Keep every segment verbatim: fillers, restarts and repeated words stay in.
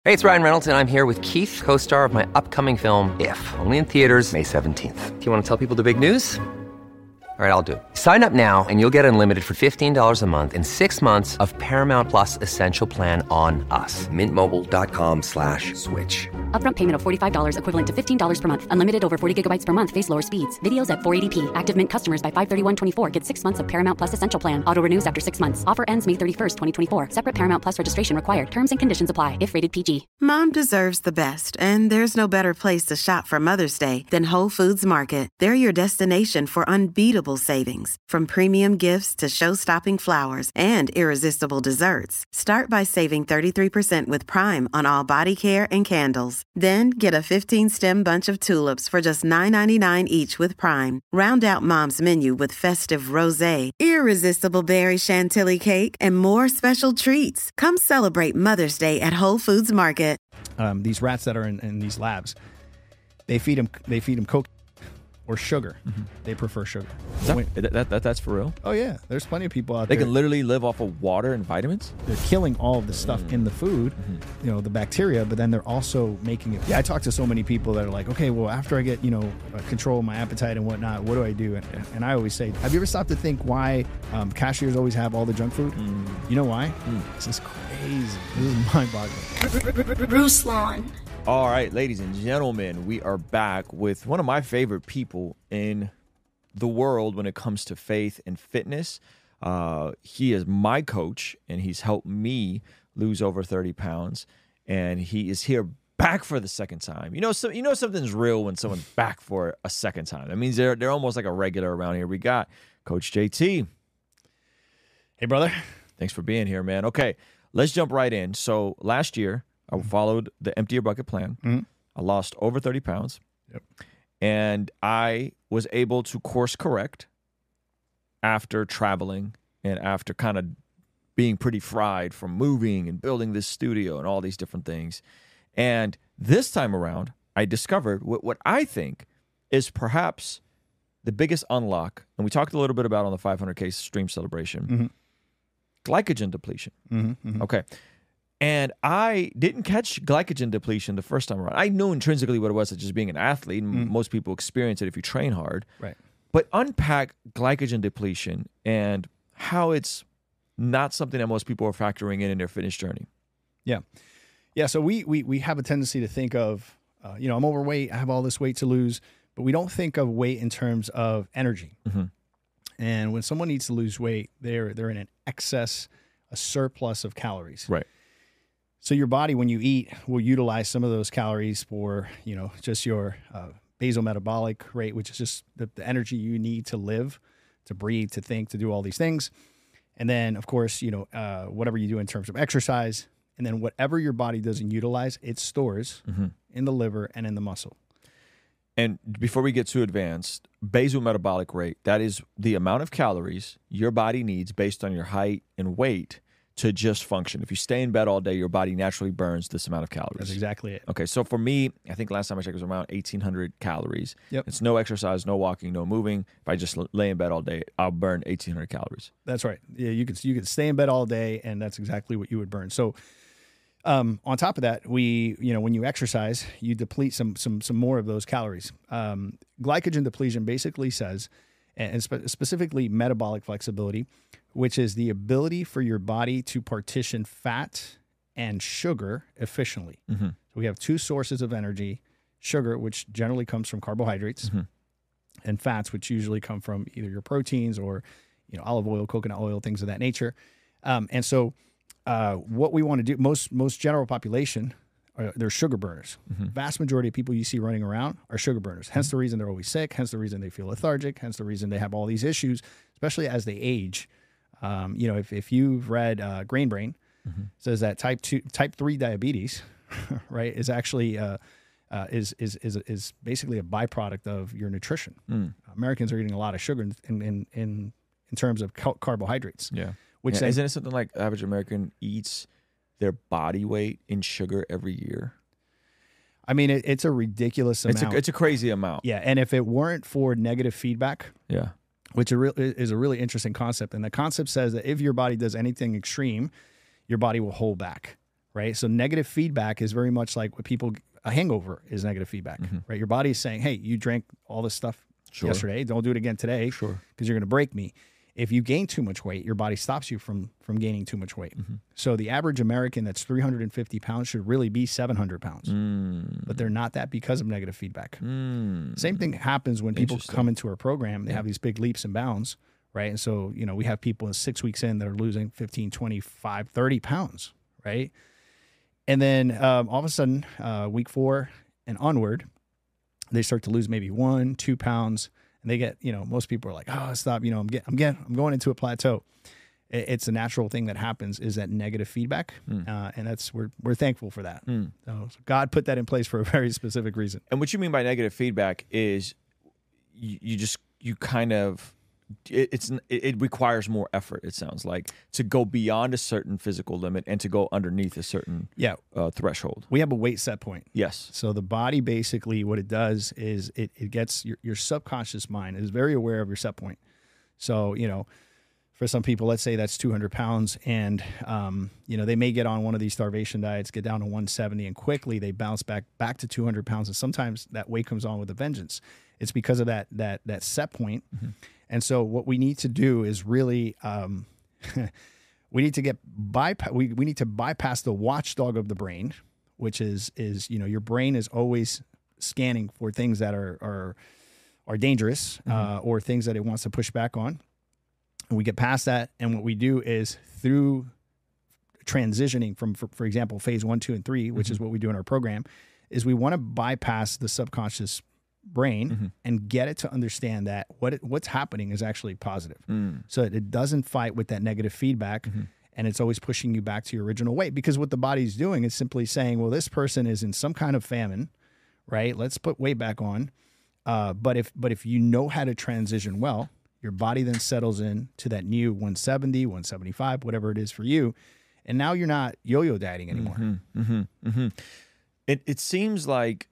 Hey, it's Ryan Reynolds, and I'm here with Keith, co-star of my upcoming film, If, only in theaters May seventeenth. Do you want to tell people the big news? All right, I'll do it. Sign up now and you'll get unlimited for fifteen dollars a month and six months of Paramount Plus Essential Plan on us. Mint Mobile dot com slash switch. Upfront payment of forty-five dollars equivalent to fifteen dollars per month. Unlimited over forty gigabytes per month. Face lower speeds. Videos at four eighty p. Active Mint customers by five thirty-one twenty-four get six months of Paramount Plus Essential Plan. Auto renews after six months. Offer ends May thirty-first, twenty twenty-four. Separate Paramount Plus registration required. Terms and conditions apply if rated P G. Mom deserves the best, and there's no better place to shop for Mother's Day than Whole Foods Market. They're your destination for unbeatable savings. From premium gifts to show-stopping flowers and irresistible desserts. Start by saving thirty-three percent with Prime on all body care and candles. Then get a fifteen-stem bunch of tulips for just nine ninety-nine each with Prime. Round out Mom's menu with festive rosé, irresistible berry chantilly cake, and more special treats. Come celebrate Mother's Day at Whole Foods Market. Um, these rats that are in, in these labs, they feed them. They feed them coke or sugar. Mm-hmm. They prefer sugar. That, Wait, that, that, that's for real? Oh, yeah. There's plenty of people out they there. They can literally live off of water and vitamins? They're killing all of the stuff mm. in the food, mm-hmm. you know, the bacteria, but then they're also making it. Yeah, I talk to so many people that are like, okay, well, after I get, you know, control of my appetite and whatnot, what do I do? And, and I always say, have you ever stopped to think why um, cashiers always have all the junk food? Mm. You know why? Mm. This is crazy. This is mind-boggling. Ruslan. All right, ladies and gentlemen, we are back with one of my favorite people in the world when it comes to faith and fitness. Uh, he is my coach, and he's helped me lose over thirty pounds, and he is here back for the second time. You know, so, you know something's real when someone's back for a second time. That means they're, they're almost like a regular around here. We got Coach J T. Hey, brother. Thanks for being here, man. Okay, let's jump right in. So last year, I followed the Empty Your Bucket plan. Mm-hmm. I lost over thirty pounds. Yep. And I was able to course correct after traveling and after kind of being pretty fried from moving and building this studio and all these different things. And this time around, I discovered what, what I think is perhaps the biggest unlock, and we talked a little bit about on the five hundred K stream celebration, mm-hmm. glycogen depletion. Mm-hmm. Mm-hmm. Okay. And I didn't catch glycogen depletion the first time around. I knew intrinsically what it was, just being an athlete, and mm. most people experience it if you train hard. Right. But unpack glycogen depletion and how it's not something that most people are factoring in in their fitness journey. Yeah. Yeah, so we we we have a tendency to think of, uh, you know, I'm overweight, I have all this weight to lose, but we don't think of weight in terms of energy. Mm-hmm. And when someone needs to lose weight, they're they're in an excess, a surplus of calories. Right. So your body, when you eat, will utilize some of those calories for, you know, just your uh, basal metabolic rate, which is just the, the energy you need to live, to breathe, to think, to do all these things. And then, of course, you know, uh, whatever you do in terms of exercise. And then whatever your body doesn't utilize, it stores mm-hmm. in the liver and in the muscle. And before we get too advanced, basal metabolic rate, that is the amount of calories your body needs based on your height and weight to just function. If you stay in bed all day, your body naturally burns this amount of calories. That's exactly it. Okay, so for me, I think last time I checked it was around eighteen hundred calories. Yep. It's no exercise, no walking, no moving. If I just lay in bed all day, I'll burn eighteen hundred calories. That's right. Yeah, you could you could stay in bed all day, and that's exactly what you would burn. So, um, on top of that, we you know when you exercise, you deplete some some some more of those calories. Um, glycogen depletion basically says, and spe- specifically metabolic flexibility, which is the ability for your body to partition fat and sugar efficiently. Mm-hmm. So we have two sources of energy, sugar, which generally comes from carbohydrates, mm-hmm. and fats, which usually come from either your proteins or, you know, olive oil, coconut oil, things of that nature. Um, and so uh, what we want to do, most most general population, are, they're sugar burners. Mm-hmm. Vast majority of people you see running around are sugar burners. Hence the reason they're always sick, hence the reason they feel lethargic, hence the reason they have all these issues, especially as they age. Um, you know, if, if you've read uh, Grain Brain, mm-hmm. says that type two, type three diabetes, right, is actually uh, uh, is is is is basically a byproduct of your nutrition. Mm. Americans are eating a lot of sugar in in in, in terms of car- carbohydrates. Yeah, which yeah, then, isn't it something like average American eats their body weight in sugar every year? I mean, it, it's a ridiculous it's amount. A, it's a crazy amount. Yeah, and if it weren't for negative feedback, yeah. which is a really interesting concept. And the concept says that if your body does anything extreme, your body will hold back. right? So negative feedback is very much like what people, a hangover is negative feedback, Mm-hmm. right? Your body is saying, hey, you drank all this stuff Sure. yesterday. Don't do it again today Sure. because you're going to break me. If you gain too much weight, your body stops you from from gaining too much weight. Mm-hmm. So the average American that's three hundred fifty pounds should really be seven hundred pounds. Mm. But they're not that because of negative feedback. Mm. Same thing happens when people Interesting. come into our program. They Yeah. have these big leaps and bounds, right? And so, you know, we have people in six weeks in that are losing fifteen, twenty-five, thirty pounds, right? And then um, all of a sudden, uh, week four and onward, they start to lose maybe one, two pounds. And they get, you know, most people are like, oh, stop, you know, I'm getting, I'm getting, I'm going into a plateau. It, it's a natural thing that happens is that negative feedback. Mm. Uh, and that's, we're, we're thankful for that. Mm. So God put that in place for a very specific reason. And what you mean by negative feedback is you, you just, you kind of, it, it's it, it requires more effort, it sounds like, to go beyond a certain physical limit and to go underneath a certain Yeah. uh, threshold. We have a weight set point. Yes. So the body basically what it does is it, it gets your, your subconscious mind is very aware of your set point. So, you know, for some people, let's say that's two hundred pounds and, um, you know, they may get on one of these starvation diets, get down to one seventy and quickly they bounce back, back to two hundred pounds. And sometimes that weight comes on with a vengeance. It's because of that, that, that set point. Mm-hmm. And so what we need to do is really, um, we need to get bypass, we, we need to bypass the watchdog of the brain, which is, is, you know, your brain is always scanning for things that are, are, are dangerous, mm-hmm. uh, or things that it wants to push back on. And we get past that. And what we do is through transitioning from, for, for example, phase one, two, and three, which mm-hmm. is what we do in our program, is we want to bypass the subconscious brain mm-hmm. and get it to understand that what it, what's happening is actually positive. Mm. So that it doesn't fight with that negative feedback mm-hmm. and it's always pushing you back to your original weight, because what the body's doing is simply saying, well, this person is in some kind of famine, right? Let's put weight back on. Uh, but if, but if you know how to transition well, your body then settles in to that new one seventy, one seventy-five, whatever it is for you. And now you're not yo-yo dieting anymore. Mm-hmm. Mm-hmm. Mm-hmm. It, it seems like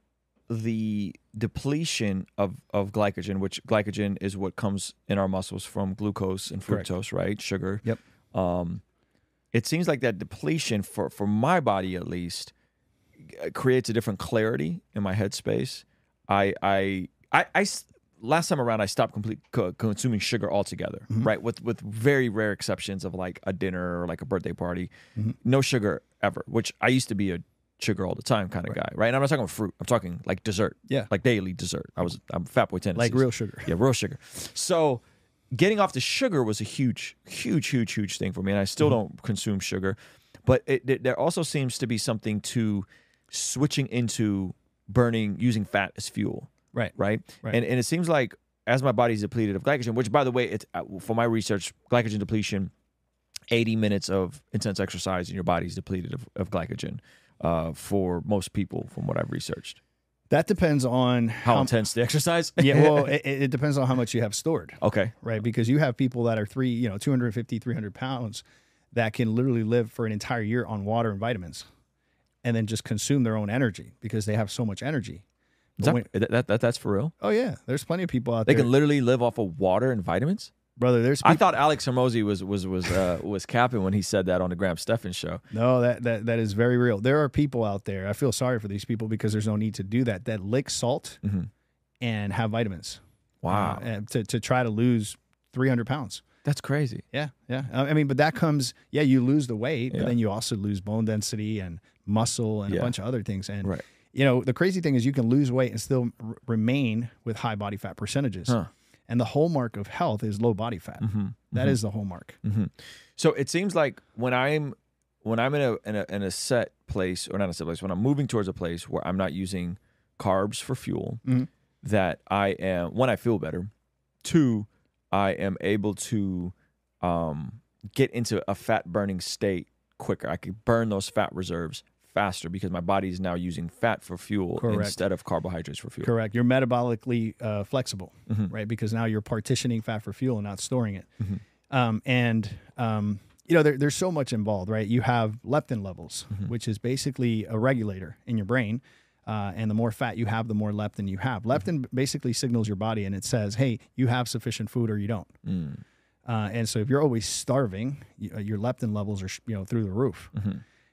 the depletion of, of glycogen, which glycogen is what comes in our muscles from glucose and fructose, Correct. Right? Sugar. Yep. Um, it seems like that depletion, for, for my body at least, creates a different clarity in my headspace. I, I, I, I last time around, I stopped complete co- consuming sugar altogether, mm-hmm. right? With with very rare exceptions of like a dinner or like a birthday party. Mm-hmm. No sugar ever, which I used to be a sugar all the time kind of right. guy, right? And I'm not talking about fruit. I'm talking like dessert. Yeah. Like daily dessert. I was, I'm Fat Boy Tennessee. Like real sugar. Yeah, real sugar. So getting off the sugar was a huge, huge, huge, huge thing for me. And I still mm-hmm. don't consume sugar. But it, it, there also seems to be something to switching into burning, using fat as fuel. Right. Right. Right. And, and it seems like as my body's depleted of glycogen, which by the way, it's for my research, glycogen depletion, eighty minutes of intense exercise and your body's depleted of, of glycogen. Uh, for most people, from what I've researched. That depends on how, how intense the exercise. Yeah, well, it, it depends on how much you have stored. Okay. Right, because you have people that are three, you know, two fifty, three hundred pounds that can literally live for an entire year on water and vitamins and then just consume their own energy because they have so much energy. Is that, when, that, that, that's for real? Oh, yeah. There's plenty of people out they there. They can literally live off of water and vitamins? Brother, there's people, I thought Alex Hormozy was was was uh, was capping when he said that on the Graham Stephan show. No, that, that that is very real. There are people out there, I feel sorry for these people because there's no need to do that, that lick salt mm-hmm. and have vitamins. Wow. Uh, to, to try to lose three hundred pounds. That's crazy. Yeah, yeah. I mean, but that comes, yeah, you lose the weight, yeah. but then you also lose bone density and muscle and yeah. a bunch of other things. And, right. you know, the crazy thing is you can lose weight and still r- remain with high body fat percentages. Huh. And the hallmark of health is low body fat. Mm-hmm. That mm-hmm. is the hallmark. Mm-hmm. So it seems like when I'm when I'm in a, in a in a set place, or not a set place, when I'm moving towards a place where I'm not using carbs for fuel, mm-hmm. that I am, one, I feel better. Two, I am able to um, get into a fat burning state quicker. I can burn those fat reserves faster because my body is now using fat for fuel Correct. Instead of carbohydrates for fuel. Correct. You're metabolically uh, flexible, mm-hmm. right? Because now you're partitioning fat for fuel and not storing it. Mm-hmm. Um, and, um, you know, there, there's so much involved, right? You have leptin levels, mm-hmm. which is basically a regulator in your brain. Uh, and the more fat you have, the more leptin you have. Leptin mm-hmm. basically signals your body and it says, hey, you have sufficient food or you don't. Mm. Uh, and so if you're always starving, you, uh, your leptin levels are, you know, through the roof. Mm-hmm.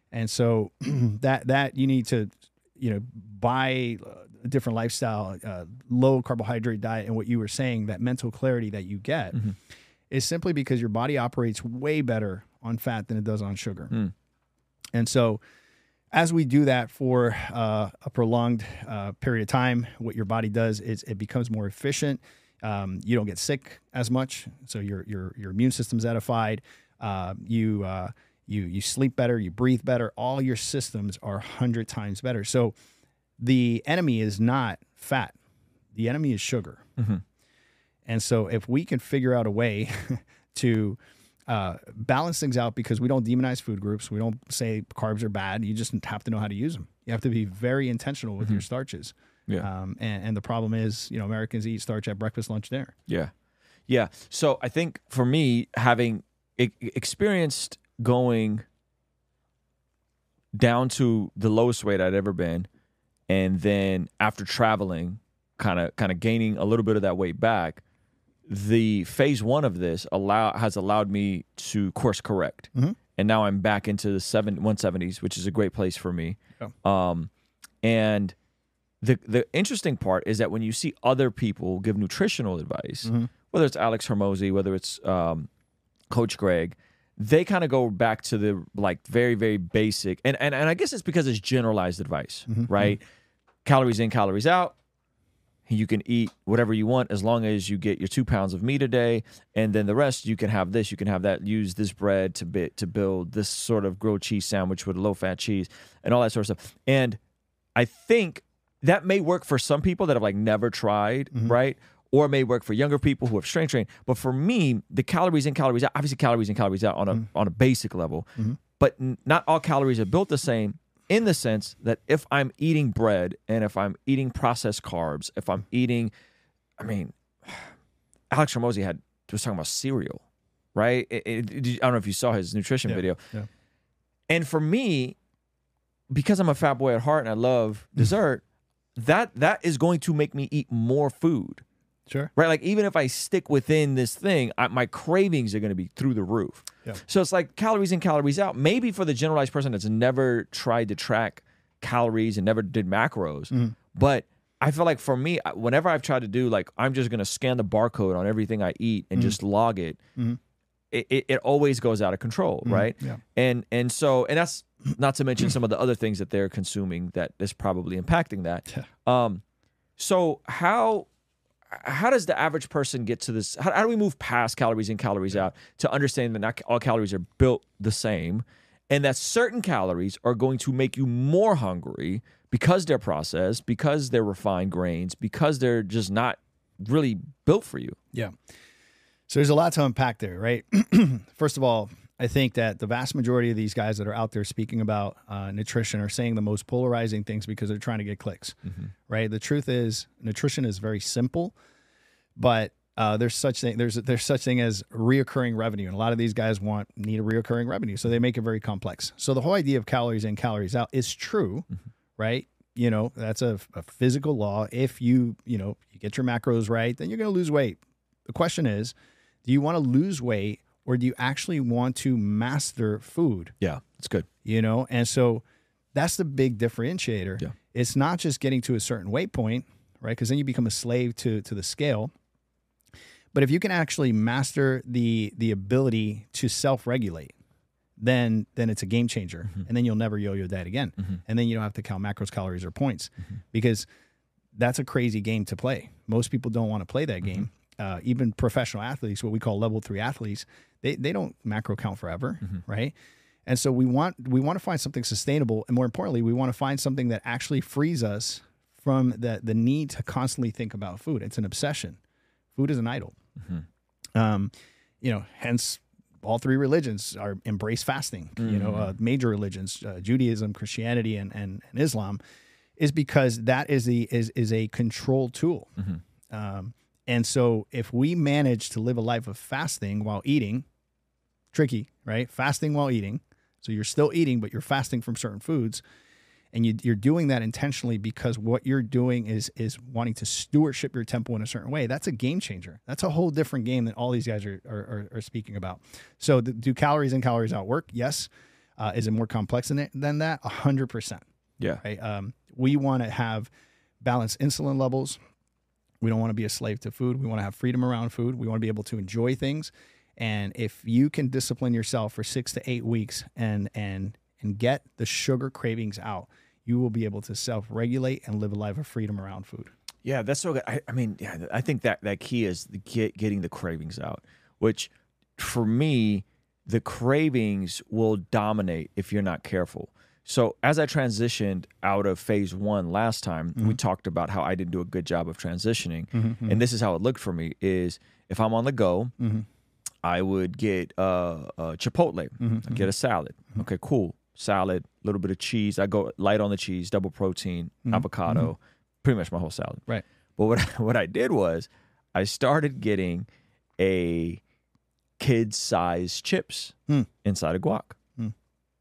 And so that that you need to, you know, buy a different lifestyle, uh, low carbohydrate diet, and what you were saying, that mental clarity that you get mm-hmm. is simply because your body operates way better on fat than it does on sugar. Mm. And so as we do that for uh, a prolonged uh, period of time, what your body does is it becomes more efficient. Um, you don't get sick as much, so your your your immune system's edified. Uh, you uh, you you sleep better, you breathe better. All your systems are a hundred times better. So the enemy is not fat; the enemy is sugar. Mm-hmm. And so if we can figure out a way to Uh, balance things out, because we don't demonize food groups. We don't say carbs are bad. You just have to know how to use them. You have to be very intentional with mm-hmm. your starches. Yeah. Um, and, and the problem is, you know, Americans eat starch at breakfast, lunch, dinner. Yeah. Yeah. So I think for me, having e- experienced going down to the lowest weight I'd ever been, and then after traveling, kind of kind of gaining a little bit of that weight back, the phase one of this allow has allowed me to course correct, mm-hmm. and now I'm back into the seven one seventies, which is a great place for me. Yeah. Um, and the the interesting part is that when you see other people give nutritional advice, mm-hmm. whether it's Alex Hormozi, whether it's um, Coach Greg, they kind of go back to the like very very basic, and and and I guess it's because it's generalized advice, mm-hmm. right? Mm-hmm. Calories in, calories out. You can eat whatever you want as long as you get your two pounds of meat a day, and then the rest you can have this, you can have that. Use this bread to bit to build this sort of grilled cheese sandwich with low fat cheese and all that sort of stuff. And I think that may work for some people that have like never tried, mm-hmm. right? Or it may work for younger people who have strength trained. But for me, the calories in, calories out, obviously calories in, calories out on a mm-hmm. on a basic level, mm-hmm. but n- not all calories are built the same. In the sense that if I'm eating bread and if I'm eating processed carbs, if I'm eating, I mean, Alex Hormozi had was talking about cereal, right? It, it, it, I don't know if you saw his nutrition yeah, video. Yeah. And for me, because I'm a fat boy at heart and I love dessert, that that is going to make me eat more food. Sure. Right? Like even if I stick within this thing, I, my cravings are going to be through the roof. Yeah. So it's like calories in, calories out. Maybe for the generalized person that's never tried to track calories and never did macros. Mm-hmm. But I feel like for me, whenever I've tried to do like, I'm just going to scan the barcode on everything I eat and mm-hmm. just log it, mm-hmm. it, it, it always goes out of control, mm-hmm. right? Yeah. And and so, and that's not to mention some of the other things that they're consuming that is probably impacting that. Um, so how... How does the average person get to this? How, how do we move past calories in, calories out to understand that not all calories are built the same, and that certain calories are going to make you more hungry because they're processed, because they're refined grains, because they're just not really built for you? Yeah. So there's a lot to unpack there, right? First of all, I think that the vast majority of these guys that are out there speaking about uh, nutrition are saying the most polarizing things because they're trying to get clicks, mm-hmm. right? The truth is, nutrition is very simple, but uh, there's such thing there's there's such thing as reoccurring revenue, and a lot of these guys want need a reoccurring revenue, so they make it very complex. So the whole idea of calories in, calories out is true, mm-hmm. right? You know, that's a, a physical law. If you you know you get your macros right, then you're going to lose weight. The question is, do you want to lose weight? Or do you actually want to master food? Yeah, that's good. You know, and so that's the big differentiator. Yeah. It's not just getting to a certain weight point, right? Because then you become a slave to to the scale. But if you can actually master the the ability to self-regulate, then then it's a game changer. Mm-hmm. And then you'll never yo-yo that again. Mm-hmm. And then you don't have to count macros, calories, or points, mm-hmm. because that's a crazy game to play. Most people don't want to play that game. Mm-hmm. Uh, even professional athletes, what we call level three athletes, they they don't macro count forever, mm-hmm. right? And so we want we want to find something sustainable, and more importantly, we want to find something that actually frees us from the the need to constantly think about food. It's an obsession. Food is an idol. Mm-hmm. Um, you know, hence all three religions are embrace fasting. Mm-hmm. You know, uh, major religions, uh, Judaism, Christianity, and, and and Islam, is because that is the is is a control tool. Mm-hmm. Um, and so if we manage to live a life of fasting while eating, tricky, right? Fasting while eating. So you're still eating, but you're fasting from certain foods. And you, you're doing that intentionally because what you're doing is is wanting to stewardship your temple in a certain way. That's a game changer. That's a whole different game than all these guys are are, are speaking about. So the, do calories in, calories out work? Yes. Uh, is it more complex than, it, than that? one hundred percent. Yeah. Right? Um, we want to have balanced insulin levels. We don't want to be a slave to food. We want to have freedom around food. We want to be able to enjoy things. And if you can discipline yourself for six to eight weeks and and and get the sugar cravings out, you will be able to self-regulate and live a life of freedom around food. Yeah, that's so good. I, I mean, yeah, I think that that key is the get, getting the cravings out, which for me, the cravings will dominate if you're not careful. So as I transitioned out of phase one last time, mm-hmm. we talked about how I didn't do a good job of transitioning. Mm-hmm. And this is how it looked for me is if I'm on the go, mm-hmm. I would get uh, uh, Chipotle, mm-hmm. I'd get a salad. Mm-hmm. Okay, cool. Salad, a little bit of cheese. I go light on the cheese, double protein, mm-hmm. avocado, mm-hmm. pretty much my whole salad. Right. But what I, what I did was I started getting a kid-sized chips mm. inside of guac. Mm.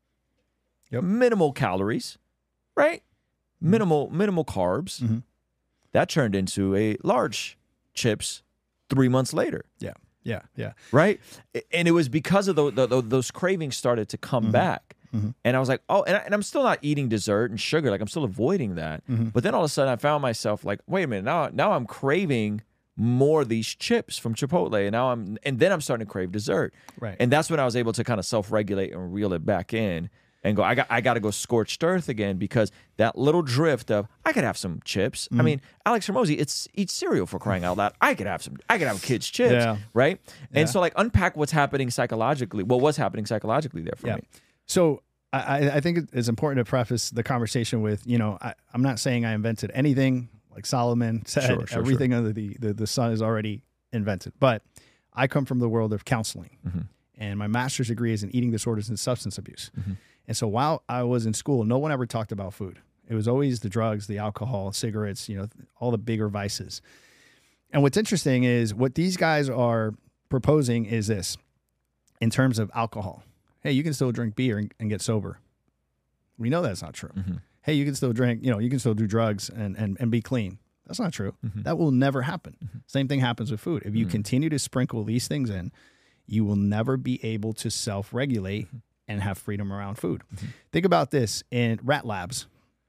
Yep. Minimal calories, right? Mm. Minimal minimal carbs. Mm-hmm. That turned into a large chips three months later. Yeah, yeah, yeah. Right? And it was because of the, the, the, those cravings started to come mm-hmm. back. Mm-hmm. And I was like, oh, and, I, and I'm still not eating dessert and sugar. Like I'm still avoiding that. Mm-hmm. But then all of a sudden I found myself like, wait a minute, now, now I'm craving more of these chips from Chipotle. And now I'm, and then I'm starting to crave dessert. Right. And that's when I was able to kind of self-regulate and reel it back in and go, I got, I got to go scorched earth again because that little drift of, I could have some chips. Mm-hmm. I mean, Alex Hormozi, it's eats cereal for crying out loud. I could have some, I could have kids' chips. Yeah. Right. Yeah. And so like unpack what's happening psychologically. What was happening psychologically there for yeah. me. So I, I think it's important to preface the conversation with, you know, I, I'm not saying I invented anything. Like Solomon said, sure, sure, everything sure. under the, the, the sun is already invented. But I come from the world of counseling, mm-hmm. and my master's degree is in eating disorders and substance abuse. Mm-hmm. And so while I was in school, no one ever talked about food. It was always the drugs, the alcohol, cigarettes, you know, all the bigger vices. And what's interesting is what these guys are proposing is this in terms of alcohol. Hey, you can still drink beer and, and get sober. We know that's not true. Mm-hmm. Hey, you can still drink, you know, you can still do drugs and, and, and be clean. That's not true. Mm-hmm. That will never happen. Mm-hmm. Same thing happens with food. If you mm-hmm. continue to sprinkle these things in, you will never be able to self-regulate mm-hmm. and have freedom around food. Mm-hmm. Think about this in rat labs.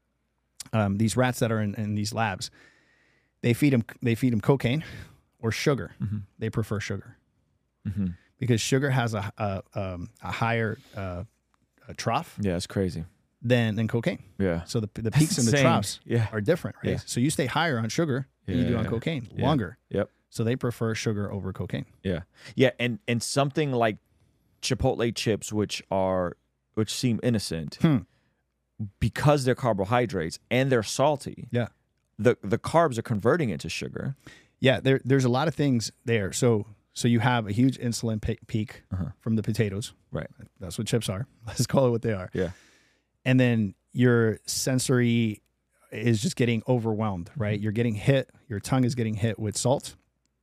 Um, these rats that are in, in these labs, they feed them, they feed them cocaine or sugar. Mm-hmm. They prefer sugar. Mm-hmm. Because sugar has a a, um, a higher uh, a trough. Yeah, it's crazy. Than than cocaine. Yeah. So the the peaks and the insane. troughs yeah. are different, right? Yeah. So you stay higher on sugar than yeah, you do on yeah. cocaine, yeah. longer. Yep. So they prefer sugar over cocaine. Yeah. Yeah, and and something like Chipotle chips, which are which seem innocent, hmm. because they're carbohydrates and they're salty. Yeah. The the carbs are converting into sugar. Yeah. There there's a lot of things there. So. So you have a huge insulin pe- peak uh-huh. from the potatoes. Right. That's what chips are. Let's call it what they are. Yeah. And then your sensory is just getting overwhelmed, right? Mm-hmm. You're getting hit. Your tongue is getting hit with salt.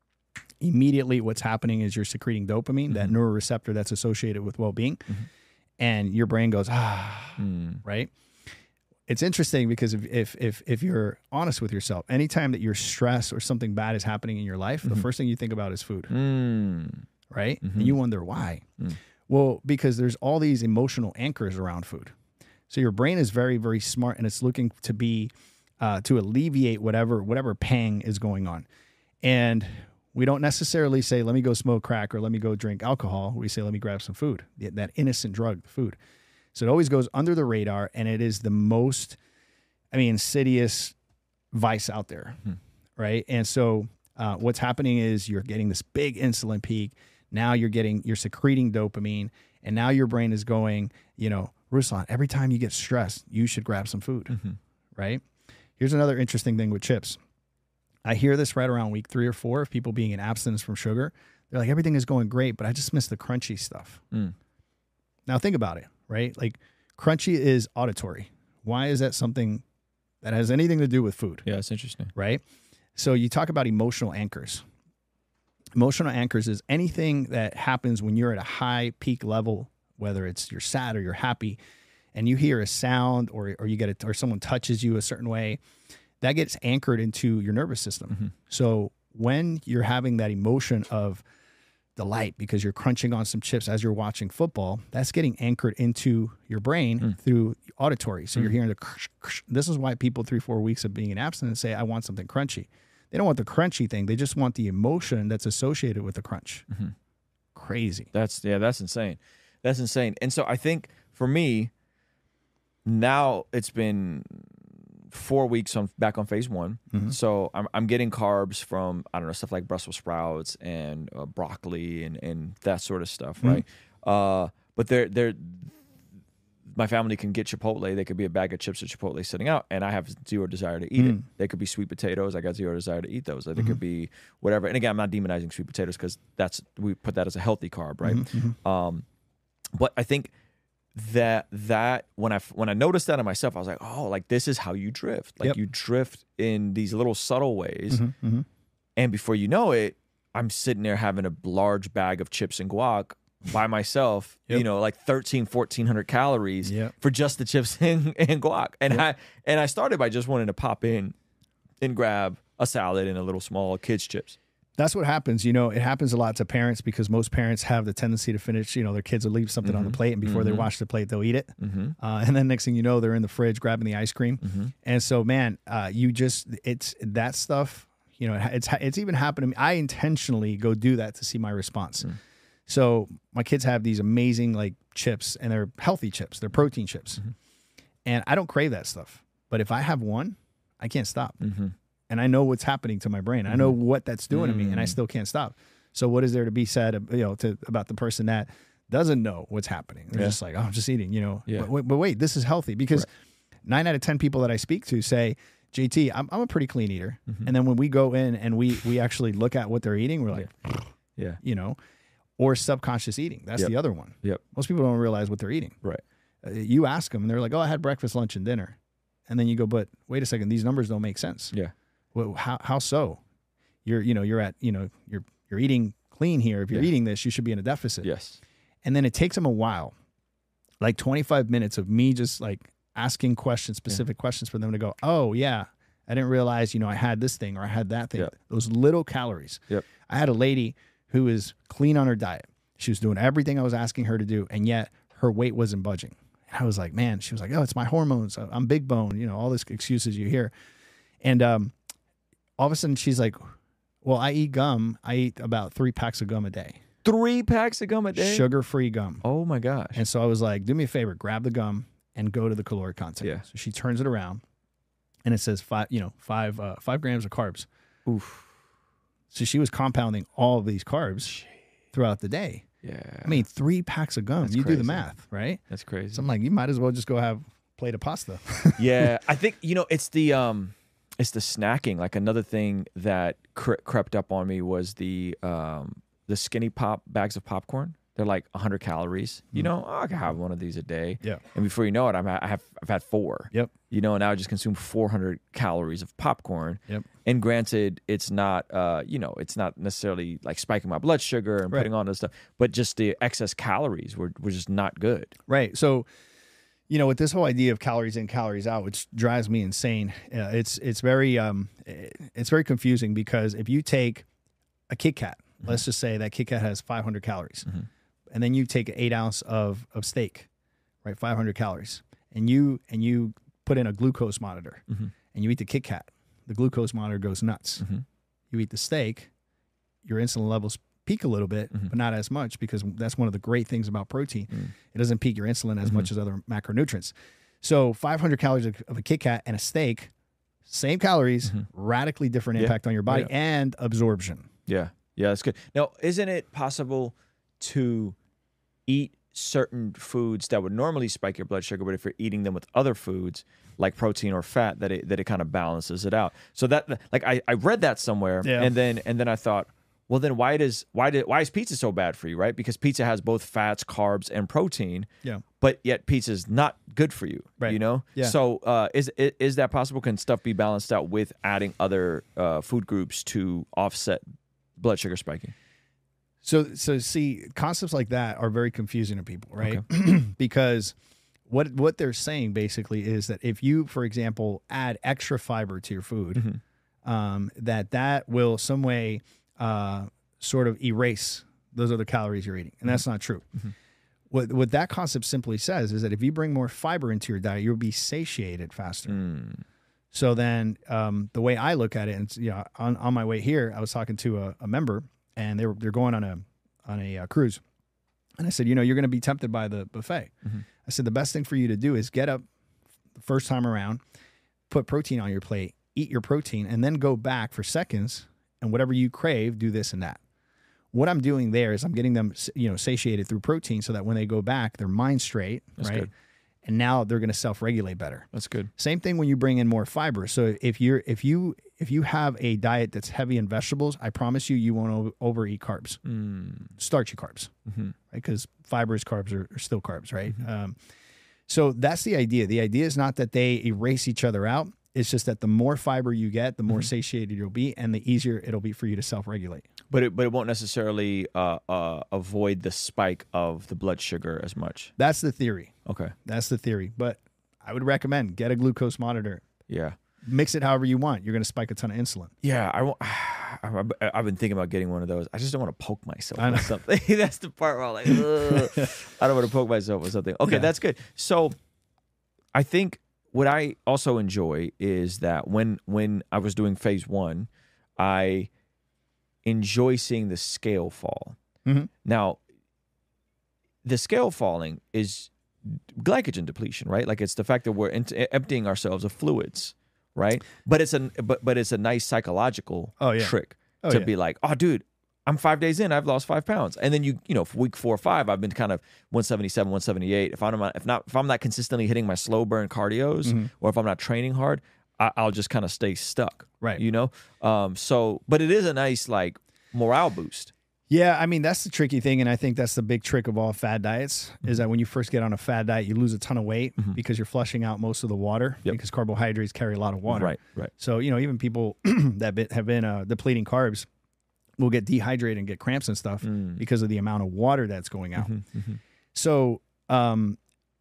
Immediately what's happening is you're secreting dopamine, mm-hmm. that neuroreceptor that's associated with well-being. Mm-hmm. And your brain goes, ah, mm. right? It's interesting because if, if if if you're honest with yourself, anytime that you're stressed or something bad is happening in your life, mm-hmm. the first thing you think about is food, mm. right? Mm-hmm. And you wonder why. Mm. Well, because there's all these emotional anchors around food. So your brain is very, very smart, and it's looking to be uh, to alleviate whatever whatever pang is going on. And we don't necessarily say, "Let me go smoke crack" or "Let me go drink alcohol." We say, "Let me grab some food." That innocent drug, food. So it always goes under the radar, and it is the most, I mean, insidious vice out there, hmm. right? And so uh, what's happening is you're getting this big insulin peak. Now you're getting, you're secreting dopamine, and now your brain is going, you know, Ruslan, every time you get stressed, you should grab some food, mm-hmm. right? Here's another interesting thing with chips. I hear this right around week three or four of people being in abstinence from sugar. They're like, everything is going great, but I just miss the crunchy stuff. Mm. Now think about it. Right? Like crunchy is auditory. Why is that something that has anything to do with food? Yeah, it's interesting. Right? So you talk about emotional anchors. Emotional anchors is anything that happens when you're at a high peak level, whether it's you're sad or you're happy, and you hear a sound or or you get it or someone touches you a certain way, that gets anchored into your nervous system. Mm-hmm. So when you're having that emotion of delight because you're crunching on some chips as you're watching football. That's getting anchored into your brain mm. through auditory. So mm. you're hearing the crush, crush. This is why people three, four weeks of being abstinent say, I want something crunchy. They don't want the crunchy thing. They just want the emotion that's associated with the crunch. Mm-hmm. Crazy. That's, yeah, that's insane. That's insane. And so I think for me, now it's been four weeks on back on phase one. Mm-hmm. So I'm I'm getting carbs from, I don't know, stuff like Brussels sprouts and uh, broccoli and, and that sort of stuff, right? Mm-hmm. Uh, but they're they're my family can get Chipotle. They could be a bag of chips at Chipotle sitting out, and I have zero desire to eat mm-hmm. it. They could be sweet potatoes. I got zero desire to eat those. Like, they mm-hmm. could be whatever. And again, I'm not demonizing sweet potatoes because that's we put that as a healthy carb, right? Mm-hmm. Um, but I think that that when I when I noticed that in myself, I was like, oh, like this is how you drift. Like yep. you drift in these little subtle ways, mm-hmm, mm-hmm. and before you know it, I'm sitting there having a large bag of chips and guac by myself. Yep. You know, like thirteen, fourteen hundred calories yep. for just the chips and, and guac. And yep. I and I started by just wanting to pop in and grab a salad and a little small kids chips. That's what happens. You know, it happens a lot to parents because most parents have the tendency to finish, you know, their kids will leave something mm-hmm. on the plate, and before mm-hmm. they wash the plate, they'll eat it. Mm-hmm. Uh, and then next thing you know, they're in the fridge grabbing the ice cream. Mm-hmm. And so, man, uh, you just, it's that stuff, you know, it's it's even happened to me. I intentionally go do that to see my response. Mm-hmm. So my kids have these amazing like chips, and they're healthy chips. They're protein chips. Mm-hmm. And I don't crave that stuff. But if I have one, I can't stop. Mm-hmm. And I know what's happening to my brain. I know what that's doing mm-hmm. to me, and I still can't stop. So what is there to be said, you know, to about the person that doesn't know what's happening? They're yeah. just like, oh, I'm just eating, you know. Yeah. But, wait, but wait, this is healthy, because right. nine out of ten people that I speak to say, J T, I'm, I'm a pretty clean eater. Mm-hmm. And then when we go in and we we actually look at what they're eating, we're like, yeah, yeah. you know, or subconscious eating. That's yep. the other one. Yep. Most people don't realize what they're eating. Right. Uh, you ask them, and they're like, oh, I had breakfast, lunch, and dinner. And then you go, but wait a second, these numbers don't make sense. Yeah. Well, how how so? You're you know you're at you know you're you're eating clean here. If you're yeah. eating this, you should be in a deficit. Yes. And then it takes them a while, like twenty-five minutes of me just like asking questions, specific yeah. questions for them to go, oh yeah, I didn't realize you know I had this thing or I had that thing. Yep. Those little calories. Yep. I had a lady who is clean on her diet. She was doing everything I was asking her to do, and yet her weight wasn't budging. And I was like, man, she was like, oh, it's my hormones. I'm big bone. You know, all these excuses you hear, and um. all of a sudden, she's like, well, I eat gum. I eat about three packs of gum a day. Three packs of gum a day? Sugar-free gum. Oh, my gosh. And so I was like, do me a favor, grab the gum and go to the caloric content. Yeah. So she turns it around, and it says five, you know, five, uh, five grams of carbs. Oof. So she was compounding all of these carbs Jeez. throughout the day. Yeah. I mean, three packs of gum. That's you crazy. Do the math, right? That's crazy. So I'm like, you might as well just go have a plate of pasta. Yeah. I think, you know, it's the... um. It's the snacking. Like, another thing that cre- crept up on me was the um, the skinny pop bags of popcorn. They're like one hundred calories. You know, oh, I can have one of these a day. Yeah. And before you know it, I'm, I have I've had four. Yep. You know, and now I just consume four hundred calories of popcorn. Yep. And granted, it's not uh, you know, it's not necessarily like spiking my blood sugar and right. putting on this stuff, but just the excess calories were were just not good. Right. So, you know, with this whole idea of calories in, calories out, which drives me insane, uh, it's it's very um, it's very confusing, because if you take a Kit Kat, mm-hmm. let's just say that Kit Kat has five hundred calories, mm-hmm. and then you take an eight ounce of of steak, right, five hundred calories, and you and you put in a glucose monitor, mm-hmm. and you eat the Kit Kat, the glucose monitor goes nuts. Mm-hmm. You eat the steak, your insulin levels peak a little bit, mm-hmm. but not as much, because that's one of the great things about protein. Mm. It doesn't peak your insulin as mm-hmm. much as other macronutrients. So five hundred calories of, of a Kit Kat and a steak, same calories, mm-hmm. radically different impact yeah. on your body yeah. and absorption. Yeah. Yeah, that's good. Now, isn't it possible to eat certain foods that would normally spike your blood sugar, but if you're eating them with other foods like protein or fat, that it that it kind of balances it out? So that, like, I, I read that somewhere, yeah. and then and then I thought, well, then why does why did why is pizza so bad for you, right? Because pizza has both fats, carbs, and protein. Yeah. But yet pizza is not good for you, right? You know. Yeah. So uh, is is that possible? Can stuff be balanced out with adding other uh, food groups to offset blood sugar spiking? So so see, concepts like that are very confusing to people, right? Okay. Because what what they're saying basically is that if you, for example, add extra fiber to your food, mm-hmm. um, that that will some way Uh, sort of erase those are the calories you're eating. And that's not true. Mm-hmm. What what that concept simply says is that if you bring more fiber into your diet, you'll be satiated faster. Mm. So then um, the way I look at it, and you know, on, on my way here, I was talking to a, a member, and they were they're going on a on a uh, cruise, and I said, you know, you're going to be tempted by the buffet. Mm-hmm. I said the best thing for you to do is get up the first time around, put protein on your plate, eat your protein, and then go back for seconds, and whatever you crave, do this and that. What I'm doing there is I'm getting them, you know, satiated through protein so that when they go back, their mind's straight, That's right? Good. And now they're going to self-regulate better. That's good. Same thing when you bring in more fiber. So if you're if you if you have a diet that's heavy in vegetables, I promise you, you won't over, overeat carbs, mm. starchy carbs, mm-hmm. right? Because fibrous carbs are, are still carbs, right? Mm-hmm. Um, so that's the idea. The idea is not that they erase each other out. It's just that the more fiber you get, the more mm-hmm. satiated you'll be, and the easier it'll be for you to self-regulate. But it, but it won't necessarily uh, uh, avoid the spike of the blood sugar as much. That's the theory. Okay. That's the theory. But I would recommend get a glucose monitor. Yeah. Mix it however you want. You're going to spike a ton of insulin. Yeah. I won't, I've been thinking about getting one of those. I just don't want to poke myself with something. That's the part where I'm like, ugh. I don't want to poke myself with something. Okay, yeah. That's good. So I think what I also enjoy is that when when I was doing phase one, I enjoy seeing the scale fall. Mm-hmm. Now, the scale falling is glycogen depletion, right? Like it's the fact that we're ent- emptying ourselves of fluids, right? But it's a but but it's a nice psychological oh, yeah. trick oh, to yeah. be like, oh, dude, I'm five days in, I've lost five pounds, and then you you know for week four or five, I've been kind of one seventy-seven, one seventy-eight. If I'm not if not if I'm not consistently hitting my slow burn cardios, mm-hmm. or if I'm not training hard, I, I'll just kind of stay stuck, right? You know, um, so but it is a nice like morale boost. Yeah, I mean, that's the tricky thing, and I think that's the big trick of all fad diets, mm-hmm. is that when you first get on a fad diet, you lose a ton of weight mm-hmm. because you're flushing out most of the water, yep. because carbohydrates carry a lot of water. Right, right. So, you know, even people that been, have been uh, depleting carbs will get dehydrated and get cramps and stuff mm. because of the amount of water that's going out. Mm-hmm, mm-hmm. So um,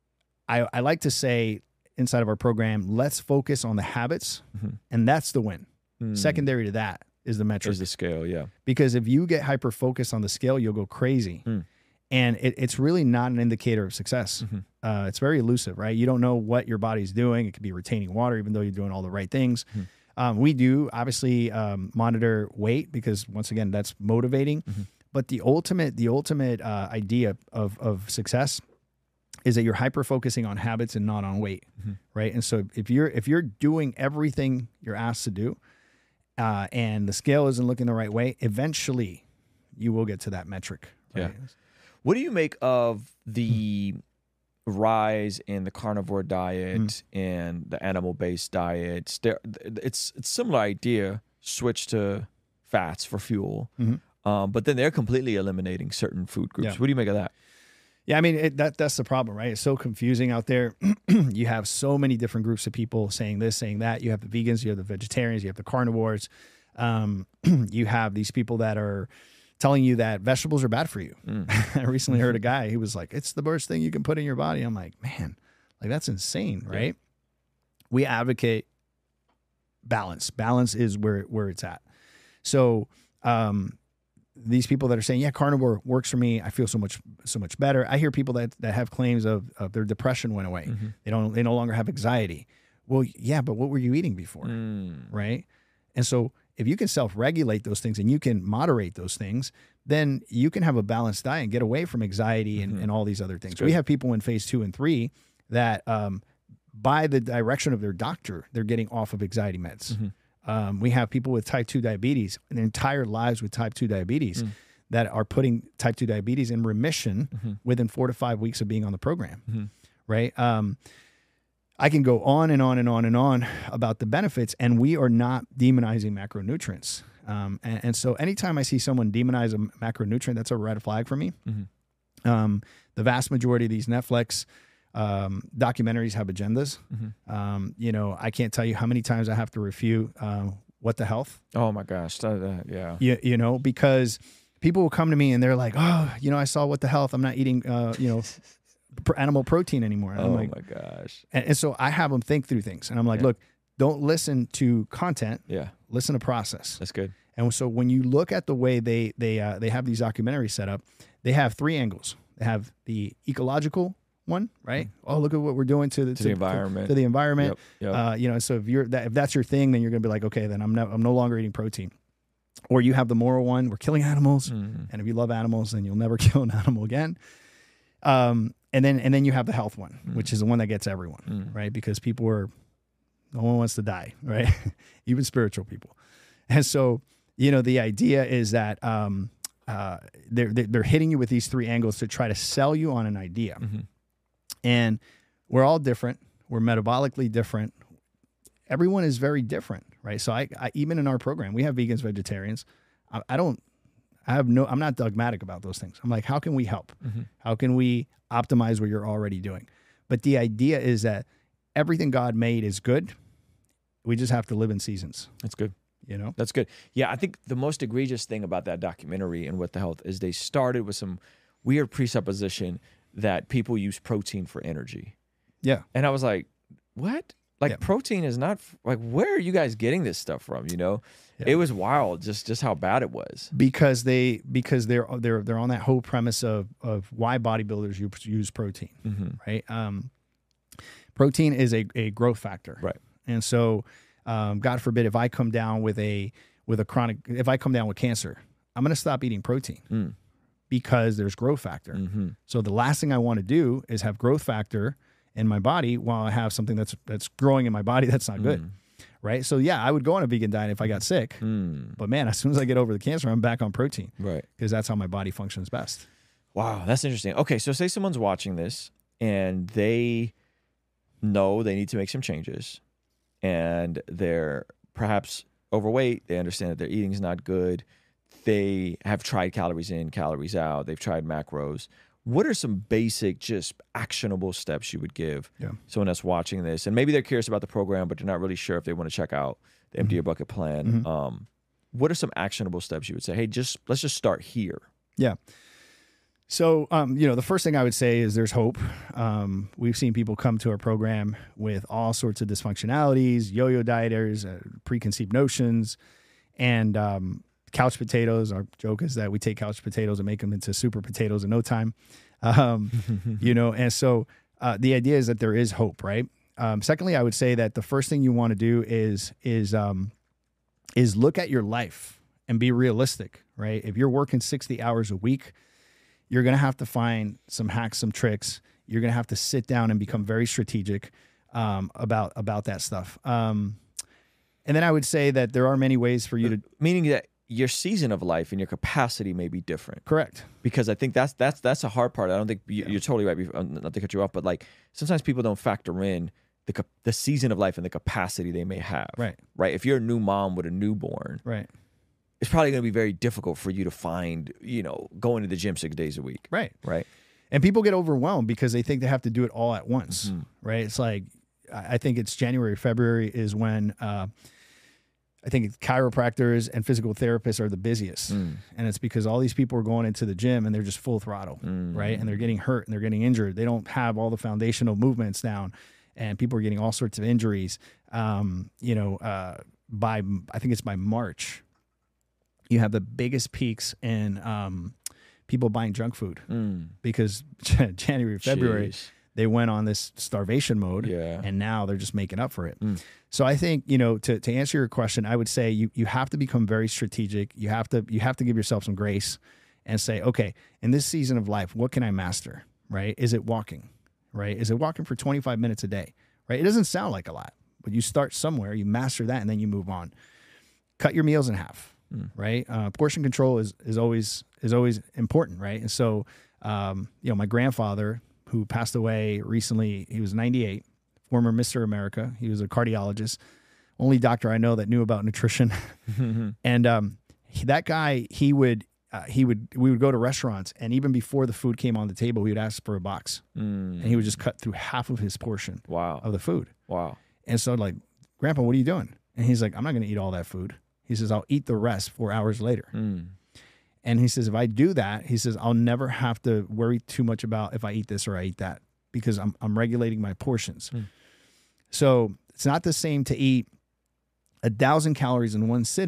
I, I like to say inside of our program, let's focus on the habits, mm-hmm. and that's the win. Mm. Secondary to that is the metric. Is the scale, yeah. Because if you get hyper-focused on the scale, you'll go crazy. Mm. And it, it's really not an indicator of success. Mm-hmm. Uh, it's very elusive, right? You don't know what your body's doing. It could be retaining water, even though you're doing all the right things. Mm. Um, we do, obviously, um, monitor weight because, once again, that's motivating. Mm-hmm. But the ultimate the ultimate uh, idea of, of success is that you're hyper-focusing on habits and not on weight, mm-hmm. right? And so if you're if you're doing everything you're asked to do, Uh, and the scale isn't looking the right way, eventually you will get to that metric. Right? Yeah. What do you make of the mm. rise in the carnivore diet mm. and the animal-based diets? There, it's it's similar idea, switch to fats for fuel, mm-hmm. um, but then they're completely eliminating certain food groups. Yeah. What do you make of that? Yeah, I mean, it, that that's the problem, right? It's so confusing out there. You have so many different groups of people saying this, saying that. You have the vegans, you have the vegetarians, you have the carnivores. Um, you have these people that are telling you that vegetables are bad for you. Mm. I recently heard a guy, he was like, it's the worst thing you can put in your body. I'm like, man, like that's insane, right? Yeah. We advocate balance. Balance is where, where it's at. So, um, these people that are saying, yeah, carnivore works for me. I feel so much, so much better. I hear people that, that have claims of, of their depression went away. Mm-hmm. They don't, they no longer have anxiety. Well, yeah, but what were you eating before? Mm. Right. And so if you can self-regulate those things and you can moderate those things, then you can have a balanced diet and get away from anxiety and, mm-hmm. and all these other things. We have people in phase two and three that, um, by the direction of their doctor, they're getting off of anxiety meds. Mm-hmm. Um, we have people with type two diabetes, their entire lives with type two diabetes, mm. that are putting type two diabetes in remission mm-hmm. within four to five weeks of being on the program, mm-hmm. right? Um, I can go on and on and on and on about the benefits, and we are not demonizing macronutrients. Um, and, and so anytime I see someone demonize a macronutrient, that's a red flag for me. Mm-hmm. Um, the vast majority of these Netflix Um, documentaries have agendas. Mm-hmm. Um, you know, I can't tell you how many times I have to refute uh, What the Health. Oh my gosh, that, that, yeah. You, you know, because people will come to me and they're like, oh, you know, I saw What the Health. I'm not eating, uh, you know, pr- animal protein anymore. And oh I'm like, my gosh. And, and so I have them think through things. And I'm like, yeah. look, don't listen to content. Yeah. Listen to process. That's good. And so when you look at the way they they uh, they have these documentaries set up, they have three angles. They have the ecological one, right? Mm-hmm. Oh, look at what we're doing to the, to, to the environment. To, to the environment. Yep, yep. Uh, you know, so if you're that, if that's your thing, then you're going to be like, okay, then I'm no I'm no longer eating protein. Or you have the moral one, we're killing animals, mm-hmm. and if you love animals, then you'll never kill an animal again. Um, and then and then you have the health one, mm-hmm. which is the one that gets everyone, mm-hmm. right? Because people are, no one wants to die, right? Even spiritual people. And so, you know, the idea is that um, uh, they're they're hitting you with these three angles to try to sell you on an idea. Mm-hmm. And we're all different. We're metabolically different. Everyone is very different, right? So I, I even in our program, we have vegans, vegetarians. I, I don't, I have no, I'm not dogmatic about those things. I'm like, how can we help? Mm-hmm. How can we optimize what you're already doing? But the idea is that everything God made is good. We just have to live in seasons. That's good. You know? That's good. Yeah, I think the most egregious thing about that documentary and What the Health is they started with some weird presupposition that people use protein for energy. Yeah. And I was like, what? Like yeah. protein is not, like, where are you guys getting this stuff from? You know, yeah. It was wild, just just how bad it was. Because they because they're they're they're on that whole premise of of why bodybuilders use, use protein, mm-hmm. right? Um, protein is a, a growth factor, right? And so, um, God forbid, if I come down with a with a chronic, if I come down with cancer, I'm going to stop eating protein mm. because there's growth factor. Mm-hmm. So the last thing I want to do is have growth factor in my body while I have something that's that's growing in my body that's not good, mm. right? So yeah, I would go on a vegan diet if I got sick, mm. but man, as soon as I get over the cancer, I'm back on protein, right? Because that's how my body functions best. Wow, that's interesting. Okay, so say someone's watching this and they know they need to make some changes, and they're perhaps overweight. They understand that their eating is not good. They have tried calories in, calories out. They've tried macros. What are some basic, just actionable steps you would give yeah. someone that's watching this? And maybe they're curious about the program, but they're not really sure if they want to check out the Empty Your Bucket plan. Mm-hmm. Um, what are some actionable steps you would say? Hey, just let's just start here. Yeah. So, um, you know, the first thing I would say is there's hope. Um, we've seen people come to our program with all sorts of dysfunctionalities, yo-yo dieters, uh, preconceived notions, and um, couch potatoes. Our joke is that we take couch potatoes and make them into super potatoes in no time. Um, you know, and so uh, the idea is that there is hope, right? Um, secondly, I would say that the first thing you want to do is is um, is look at your life and be realistic, right? If you're working sixty hours a week, you're going to have to find some hacks, some tricks. You're going to have to sit down and become very strategic um, about about that stuff. Um, and then I would say that there are many ways for you to... Meaning that your season of life and your capacity may be different. Correct. Because I think that's that's that's a hard part. I don't think you, yeah. you're totally right. Not to cut you off, but like sometimes people don't factor in the the season of life and the capacity they may have. Right. Right. If you're a new mom with a newborn, right, it's probably going to be very difficult for you to find, you know, going to the gym six days a week. Right. Right. And people get overwhelmed because they think they have to do it all at once. Mm-hmm. Right. It's like I think it's January, February is when. Uh, I think chiropractors and physical therapists are the busiest. Mm. And it's because all these people are going into the gym and they're just full throttle, mm. right? And they're getting hurt and they're getting injured. They don't have all the foundational movements down, and people are getting all sorts of injuries. Um, you know, uh, by, I think it's by March, you have the biggest peaks in um, people buying junk food mm. because January, February, Jeez. They went on this starvation mode, yeah. and now they're just making up for it. Mm. So I think, you know, to, to answer your question, I would say you you have to become very strategic. You have to you have to give yourself some grace and say, okay, in this season of life, what can I master, right? Is it walking, right? Is it walking for twenty-five minutes a day, right? It doesn't sound like a lot, but you start somewhere, you master that, and then you move on. Cut your meals in half, mm. right? Uh, portion control is is always is always important, right? And so, um, you know, my grandfather, who passed away recently, he was ninety-eight, former Mister America. He was a cardiologist, only doctor I know that knew about nutrition. And um, he, that guy, he would, uh, he would, we would go to restaurants, and even before the food came on the table, we would ask for a box, mm. and he would just cut through half of his portion wow. of the food. Wow. And so, like, Grandpa, what are you doing? And he's like, I'm not going to eat all that food. He says, I'll eat the rest four hours later. Mm. And he says, if I do that, he says, I'll never have to worry too much about if I eat this or I eat that, because I'm I'm regulating my portions. Mm. So it's not the same to eat a thousand calories in one sitting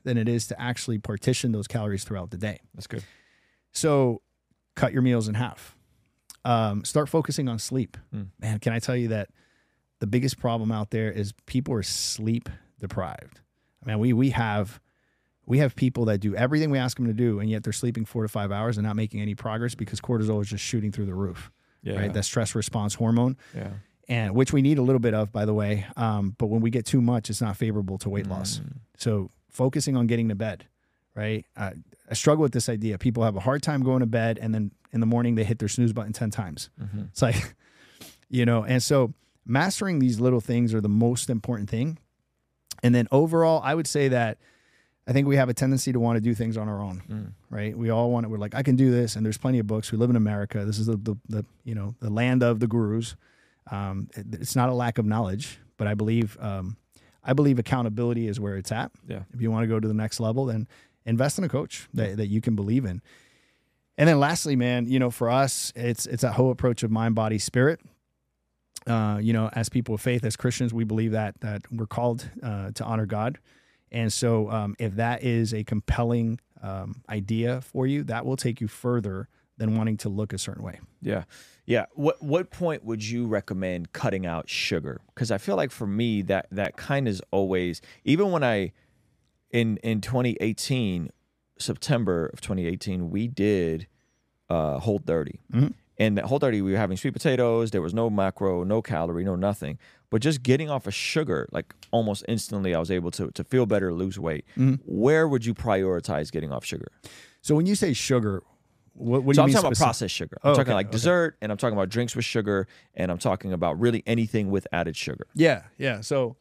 than it is to actually partition those calories throughout the day. That's good. So cut your meals in half. Um, start focusing on sleep. Mm. Man, can I tell you that the biggest problem out there is people are sleep deprived. I mean, we we have we have people that do everything we ask them to do, and yet they're sleeping four to five hours and not making any progress because cortisol is just shooting through the roof. Yeah. Right, that stress response hormone. Yeah. And which we need a little bit of, by the way. Um, but when we get too much, it's not favorable to weight mm. loss. So focusing on getting to bed, right? Uh, I struggle with this idea. People have a hard time going to bed, and then in the morning they hit their snooze button ten times. Mm-hmm. It's like, you know, and so mastering these little things are the most important thing. And then overall, I would say that I think we have a tendency to want to do things on our own, mm. right? We all want to, we're like, I can do this. And there's plenty of books. We live in America. This is the, the, the you know, the land of the gurus. Um, it, it's not a lack of knowledge, but I believe, um, I believe accountability is where it's at. Yeah. If you want to go to the next level, then invest in a coach that, that you can believe in. And then lastly, man, you know, for us, it's, it's that whole approach of mind, body, spirit. Uh, you know, as people of faith, as Christians, we believe that, that we're called, uh, to honor God. And so, um, if that is a compelling, um, idea for you, that will take you further than wanting to look a certain way. Yeah. Yeah. What what point would you recommend cutting out sugar? Because I feel like for me, that that kind of is always, even when I, in, in twenty eighteen, September of twenty eighteen, we did uh, Whole thirty. Mm-hmm. And at Whole thirty, we were having sweet potatoes. There was no macro, no calorie, no nothing. But just getting off of sugar, like almost instantly, I was able to to feel better, lose weight. Mm-hmm. Where would you prioritize getting off sugar? So when you say sugar, what, what so do you I'm mean? talking specific? about processed sugar. I'm oh, talking okay, like okay. dessert, and I'm talking about drinks with sugar, and I'm talking about really anything with added sugar. Yeah, yeah. So,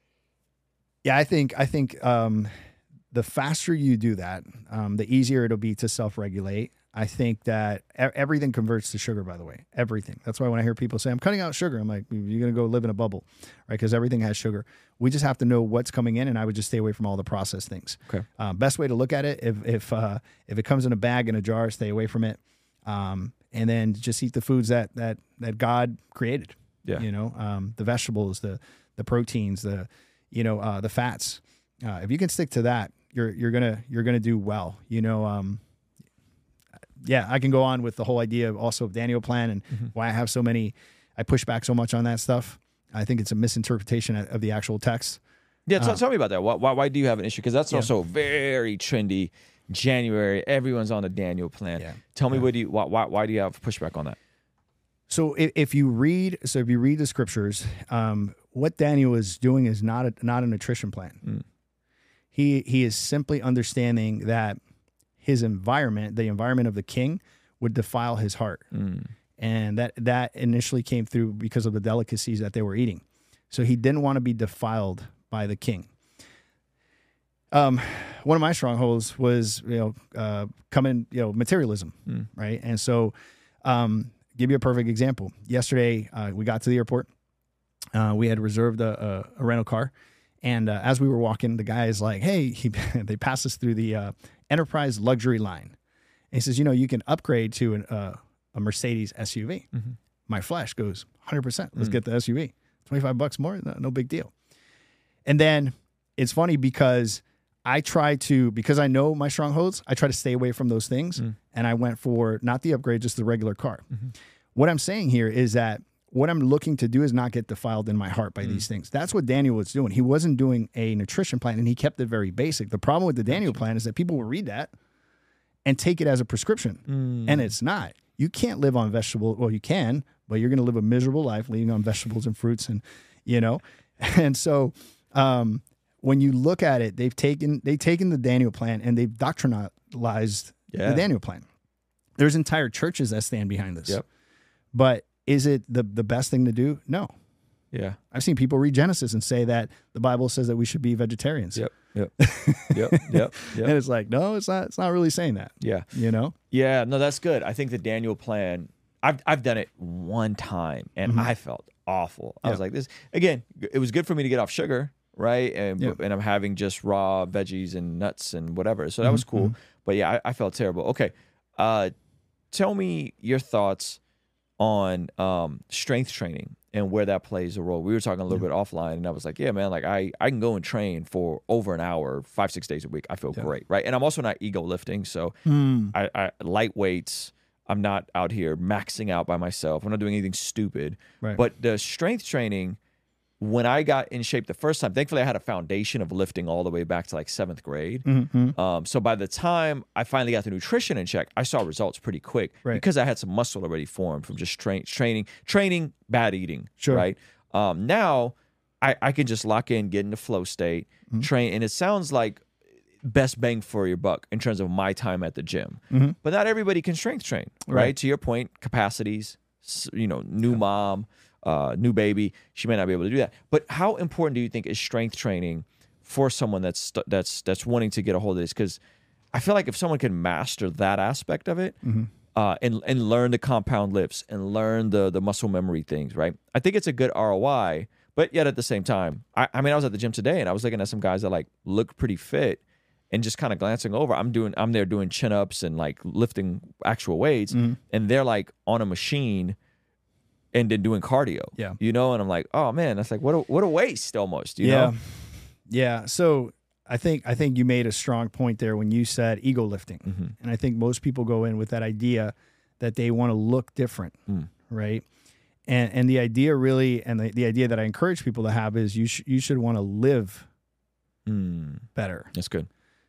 yeah, I think I think um, the faster you do that, um, the easier it'll be to self-regulate. I think that everything converts to sugar, by the way, everything. That's why when I hear people say, I'm cutting out sugar, I'm like, you're going to go live in a bubble, right? Because everything has sugar. We just have to know what's coming in, and I would just stay away from all the processed things. Okay. Um, best way to look at it, if if uh, if it comes in a bag, in a jar, stay away from it. Um, and then just eat the foods that that that God created. Yeah. You know, um, the vegetables, the the proteins, the, you know, uh, the fats. Uh, if you can stick to that, you're you're gonna you're gonna do well. You know, um, yeah, I can go on with the whole idea of also of Daniel Plan and mm-hmm. why I have so many, I push back so much on that stuff. I think it's a misinterpretation of the actual text. Yeah, t- uh, tell me about that. Why, why, why do you have an issue? Because that's yeah. also very trendy. January, everyone's on the Daniel Plan. Yeah. Tell me, yeah. what do you, why, why, why do you have pushback on that? So if, if you read, so if you read the scriptures, um, what Daniel is doing is not a, not a nutrition plan. Mm. He he is simply understanding that his environment, the environment of the king, would defile his heart. Mm. And that, that initially came through because of the delicacies that they were eating. So he didn't want to be defiled by the king. Um, one of my strongholds was, you know, uh, coming, you know, materialism, mm. right? And so, um, give you a perfect example. Yesterday, uh, we got to the airport. Uh, we had reserved a, a, a rental car. And uh, as we were walking, the guy is like, hey, he, they passed us through the uh, Enterprise luxury line. And he says, you know, you can upgrade to an, uh, a Mercedes S U V. Mm-hmm. My flash goes one hundred percent. Let's mm. get the S U V. twenty-five bucks more, no, no big deal. And then it's funny because I try to, because I know my strongholds, I try to stay away from those things. Mm. And I went for not the upgrade, just the regular car. Mm-hmm. What I'm saying here is that what I'm looking to do is not get defiled in my heart by mm. these things. That's what Daniel was doing. He wasn't doing a nutrition plan, and he kept it very basic. The problem with the Daniel plan is that people will read that and take it as a prescription, mm. and it's not. You can't live on vegetable. Well, you can, but you're going to live a miserable life living on vegetables and fruits, and you know. And so, um, when you look at it, they've taken they've taken the Daniel plan and they've doctrinalized yeah. the Daniel plan. There's entire churches that stand behind this. Yep. But is it the, the best thing to do? No. Yeah. I've seen people read Genesis and say that the Bible says that we should be vegetarians. Yep. Yep. yep. Yep. Yep. And it's like, no, it's not, it's not really saying that. Yeah. You know? Yeah. No, that's good. I think the Daniel plan, I've, I've done it one time and mm-hmm. I felt awful. I yep. was like this, again, it was good for me to get off sugar. Right. And, yep. and I'm having just raw veggies and nuts and whatever. So that mm-hmm. was cool. Mm-hmm. But yeah, I, I felt terrible. Okay. Uh, tell me your thoughts on um, strength training and where that plays a role. We were talking a little yeah. bit offline, and I was like, yeah, man, like I, I can go and train for over an hour, five, six days a week. I feel yeah. great, right? And I'm also not ego lifting, so mm. I, I light weights. I'm not out here maxing out by myself. I'm not doing anything stupid. Right. But the strength training, when I got in shape the first time, thankfully I had a foundation of lifting all the way back to like seventh grade. Mm-hmm. Um, so by the time I finally got the nutrition in check, I saw results pretty quick right. because I had some muscle already formed from just train, training, training, bad eating, sure. right? Um, now I, I can just lock in, get in the flow state, mm-hmm. train, and it sounds like best bang for your buck in terms of my time at the gym. Mm-hmm. But not everybody can strength train, right? right? To your point, capacities, you know, new yeah. mom, uh, new baby, she may not be able to do that. But how important do you think is strength training for someone that's that's that's wanting to get a hold of this? Because I feel like if someone can master that aspect of it, mm-hmm. uh, and and learn the compound lifts and learn the the muscle memory things, right? I think it's a good R O I. But yet at the same time, I, I mean, I was at the gym today and I was looking at some guys that like look pretty fit. And just kind of glancing over, I'm doing, I'm there doing chin ups and like lifting actual weights, mm-hmm. and they're like on a machine, and then doing cardio. Yeah, you know. And I'm like, oh man, that's like what a what a waste almost. You yeah, know? yeah. So I think I think you made a strong point there when you said ego lifting, mm-hmm. and I think most people go in with that idea that they want to look different, mm. right? And and the idea really, and the, the idea that I encourage people to have is you sh- you should want to live mm. better. That's good.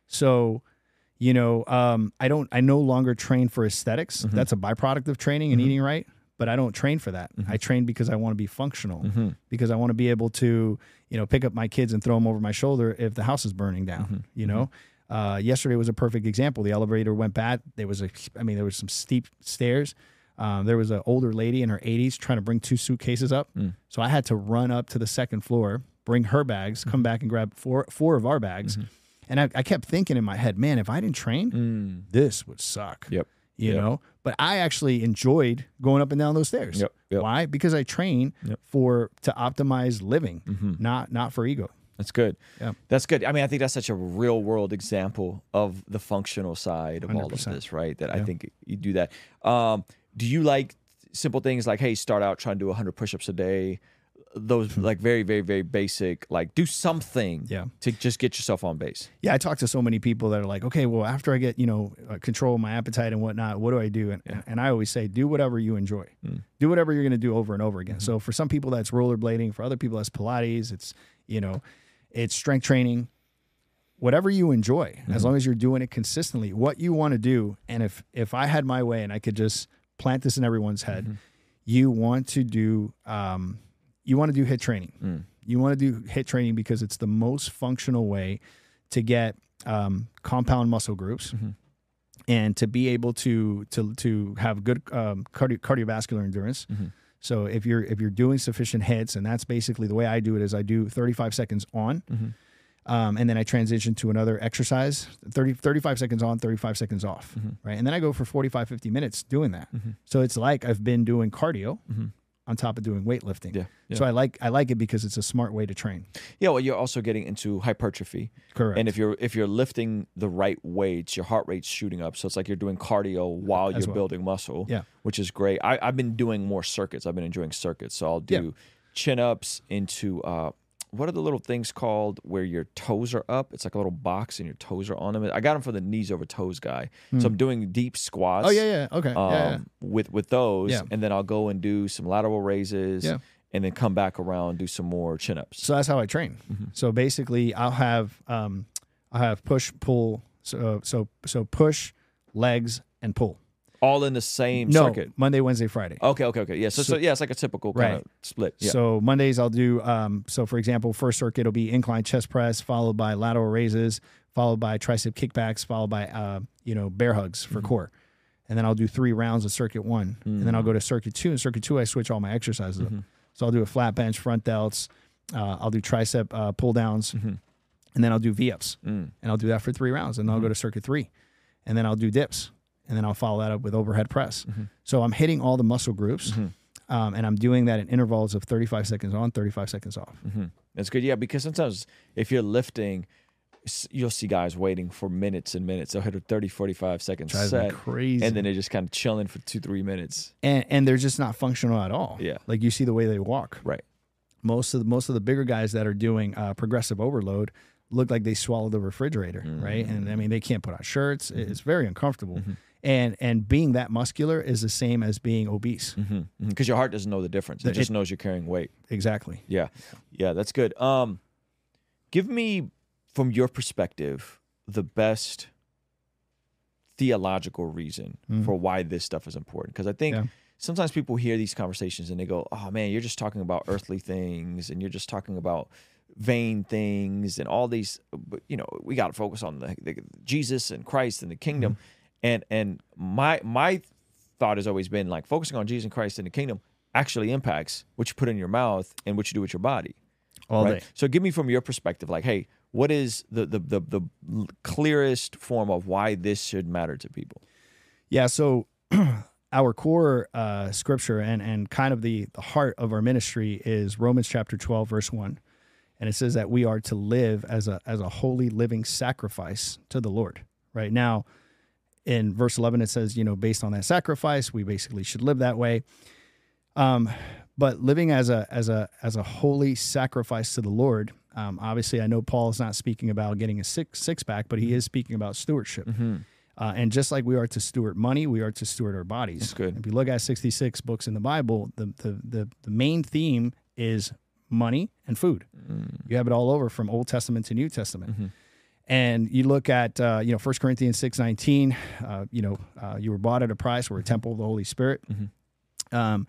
So, you know, um, I don't, I no longer train for aesthetics. Mm-hmm. That's a byproduct of training and mm-hmm. eating right, but I don't train for that. Mm-hmm. I train because I want to be functional, mm-hmm. because I want to be able to, you know, pick up my kids and throw them over my shoulder if the house is burning down, mm-hmm. you know? Uh, yesterday was a perfect example. The elevator went bad. There was a, I mean, there was some steep stairs. Um, there was an older lady in her eighties trying to bring two suitcases up. Mm. So I had to run up to the second floor, bring her bags, mm-hmm. come back and grab four, four of our bags. Mm-hmm. And I, I kept thinking in my head, man, if I didn't train, mm. this would suck. Yep. You yep. know? But I actually enjoyed going up and down those stairs. Yep. Yep. Why? Because I train yep. for to optimize living, mm-hmm. not not for ego. That's good. Yeah. That's good. I mean, I think that's such a real world example of the functional side of one hundred percent. All of this, right? That yeah. I think you do that. Um, do you like simple things like, hey, start out trying to do one hundred push-ups a day? Those like very, very, very basic, like do something yeah. to just get yourself on base. Yeah, I talk to so many people that are like, okay, well, after I get, you know, uh, control of my appetite and whatnot, what do I do? And, yeah. and I always say, do whatever you enjoy. Mm. Do whatever you're going to do over and over again. Mm-hmm. So for some people, that's rollerblading. For other people, that's Pilates. It's, you know, it's strength training. Whatever you enjoy, mm-hmm. as long as you're doing it consistently, what you want to do. And if if I had my way and I could just plant this in everyone's head, mm-hmm. you want to do... Um, You want to do HIIT training. Mm. You want to do HIIT training because it's the most functional way to get um, compound muscle groups mm-hmm. and to be able to to to have good um, cardio, cardiovascular endurance. Mm-hmm. So if you're if you're doing sufficient hits, and that's basically the way I do it, is I do thirty-five seconds on, mm-hmm. um, and then I transition to another exercise, thirty, thirty-five seconds on, thirty-five seconds off, mm-hmm. right? And then I go for forty-five, fifty minutes doing that. Mm-hmm. So it's like I've been doing cardio. Mm-hmm. on top of doing weightlifting. Yeah, yeah. So I like I like it because it's a smart way to train. Yeah, well, you're also getting into hypertrophy. Correct. And if you're if you're lifting the right weights, your heart rate's shooting up. So it's like you're doing cardio while As you're well. building muscle, yeah. which is great. I, I've been doing more circuits. I've been enjoying circuits. So I'll do yeah. chin-ups into, uh, what are the little things called where your toes are up? It's like a little box and your toes are on them. I got them for the knees over toes guy. Mm. So I'm doing deep squats. Oh, yeah, yeah. Okay. Um, yeah, yeah. With, with those. Yeah. And then I'll go and do some lateral raises. Yeah. And then come back around, do some more chin-ups. So that's how I train. Mm-hmm. So basically, I'll have um, I'll have push, pull. So so so push, legs, and pull. All in the same no, circuit? Monday, Wednesday, Friday. Okay, okay, okay. Yeah, so, so, so yeah, it's like a typical kind right. of split. Yeah. So Mondays I'll do, um, so for example, first circuit will be incline chest press, followed by lateral raises, followed by tricep kickbacks, followed by, uh, you know, bear hugs for mm-hmm. core. And then I'll do three rounds of circuit one. Mm-hmm. And then I'll go to circuit two. And circuit two, I switch all my exercises mm-hmm. up. So I'll do a flat bench, front delts. Uh, I'll do tricep uh, pull downs. Mm-hmm. And then I'll do V-ups. Mm. And I'll do that for three rounds. And then mm-hmm. I'll go to circuit three. And then I'll do dips. And then I'll follow that up with overhead press. Mm-hmm. So I'm hitting all the muscle groups, mm-hmm. um, and I'm doing that in intervals of thirty-five seconds on, thirty-five seconds off. Mm-hmm. That's good, yeah, because sometimes if you're lifting, s- you'll see guys waiting for minutes and minutes. They'll hit a thirty, forty-five second Drives me set. crazy. And then they're just kind of chilling for two, three minutes. and and they're just not functional at all. Yeah. Like you see the way they walk. Right. Most of the, most of the bigger guys that are doing uh, progressive overload look like they swallowed the refrigerator, Mm-hmm. right? And I mean, they can't put on shirts. It's very uncomfortable. Mm-hmm. And and being that muscular is the same as being obese. Because mm-hmm. your heart doesn't know the difference. It, It- just knows you're carrying weight. Exactly. Yeah. Yeah, that's good. Um, give me, from your perspective, the best theological reason Mhm. for why this stuff is important. Because I think Yeah. sometimes people hear these conversations and they go, oh, man, you're just talking about earthly things and you're just talking about vain things and all these, but, you know, we got to focus on the, the Jesus and Christ and the kingdom. Mm-hmm. And and my my thought has always been like focusing on Jesus and Christ and the kingdom actually impacts what you put in your mouth and what you do with your body. All right? day. So give me from your perspective, like, hey, what is the the the, the clearest form of why this should matter to people? Yeah. So our core uh, scripture and and kind of the, the heart of our ministry is Romans chapter twelve, verse one. And it says that we are to live as a as a holy living sacrifice to the Lord. Right now, in verse eleven, it says, you know, based on that sacrifice, we basically should live that way. Um, but living as a as a as a holy sacrifice to the Lord, um, obviously, I know Paul is not speaking about getting a six six pack, but he is speaking about stewardship. Mm-hmm. Uh, and just like we are to steward money, we are to steward our bodies. That's good. If you look at sixty-six books in the Bible, the the the, the main theme is money and food. Mm. You have it all over from Old Testament to New Testament. Mm-hmm. And you look at, uh, you know, First Corinthians six nineteen, uh, you know, uh, you were bought at a price, we're a temple of the Holy Spirit. Mm-hmm. Um,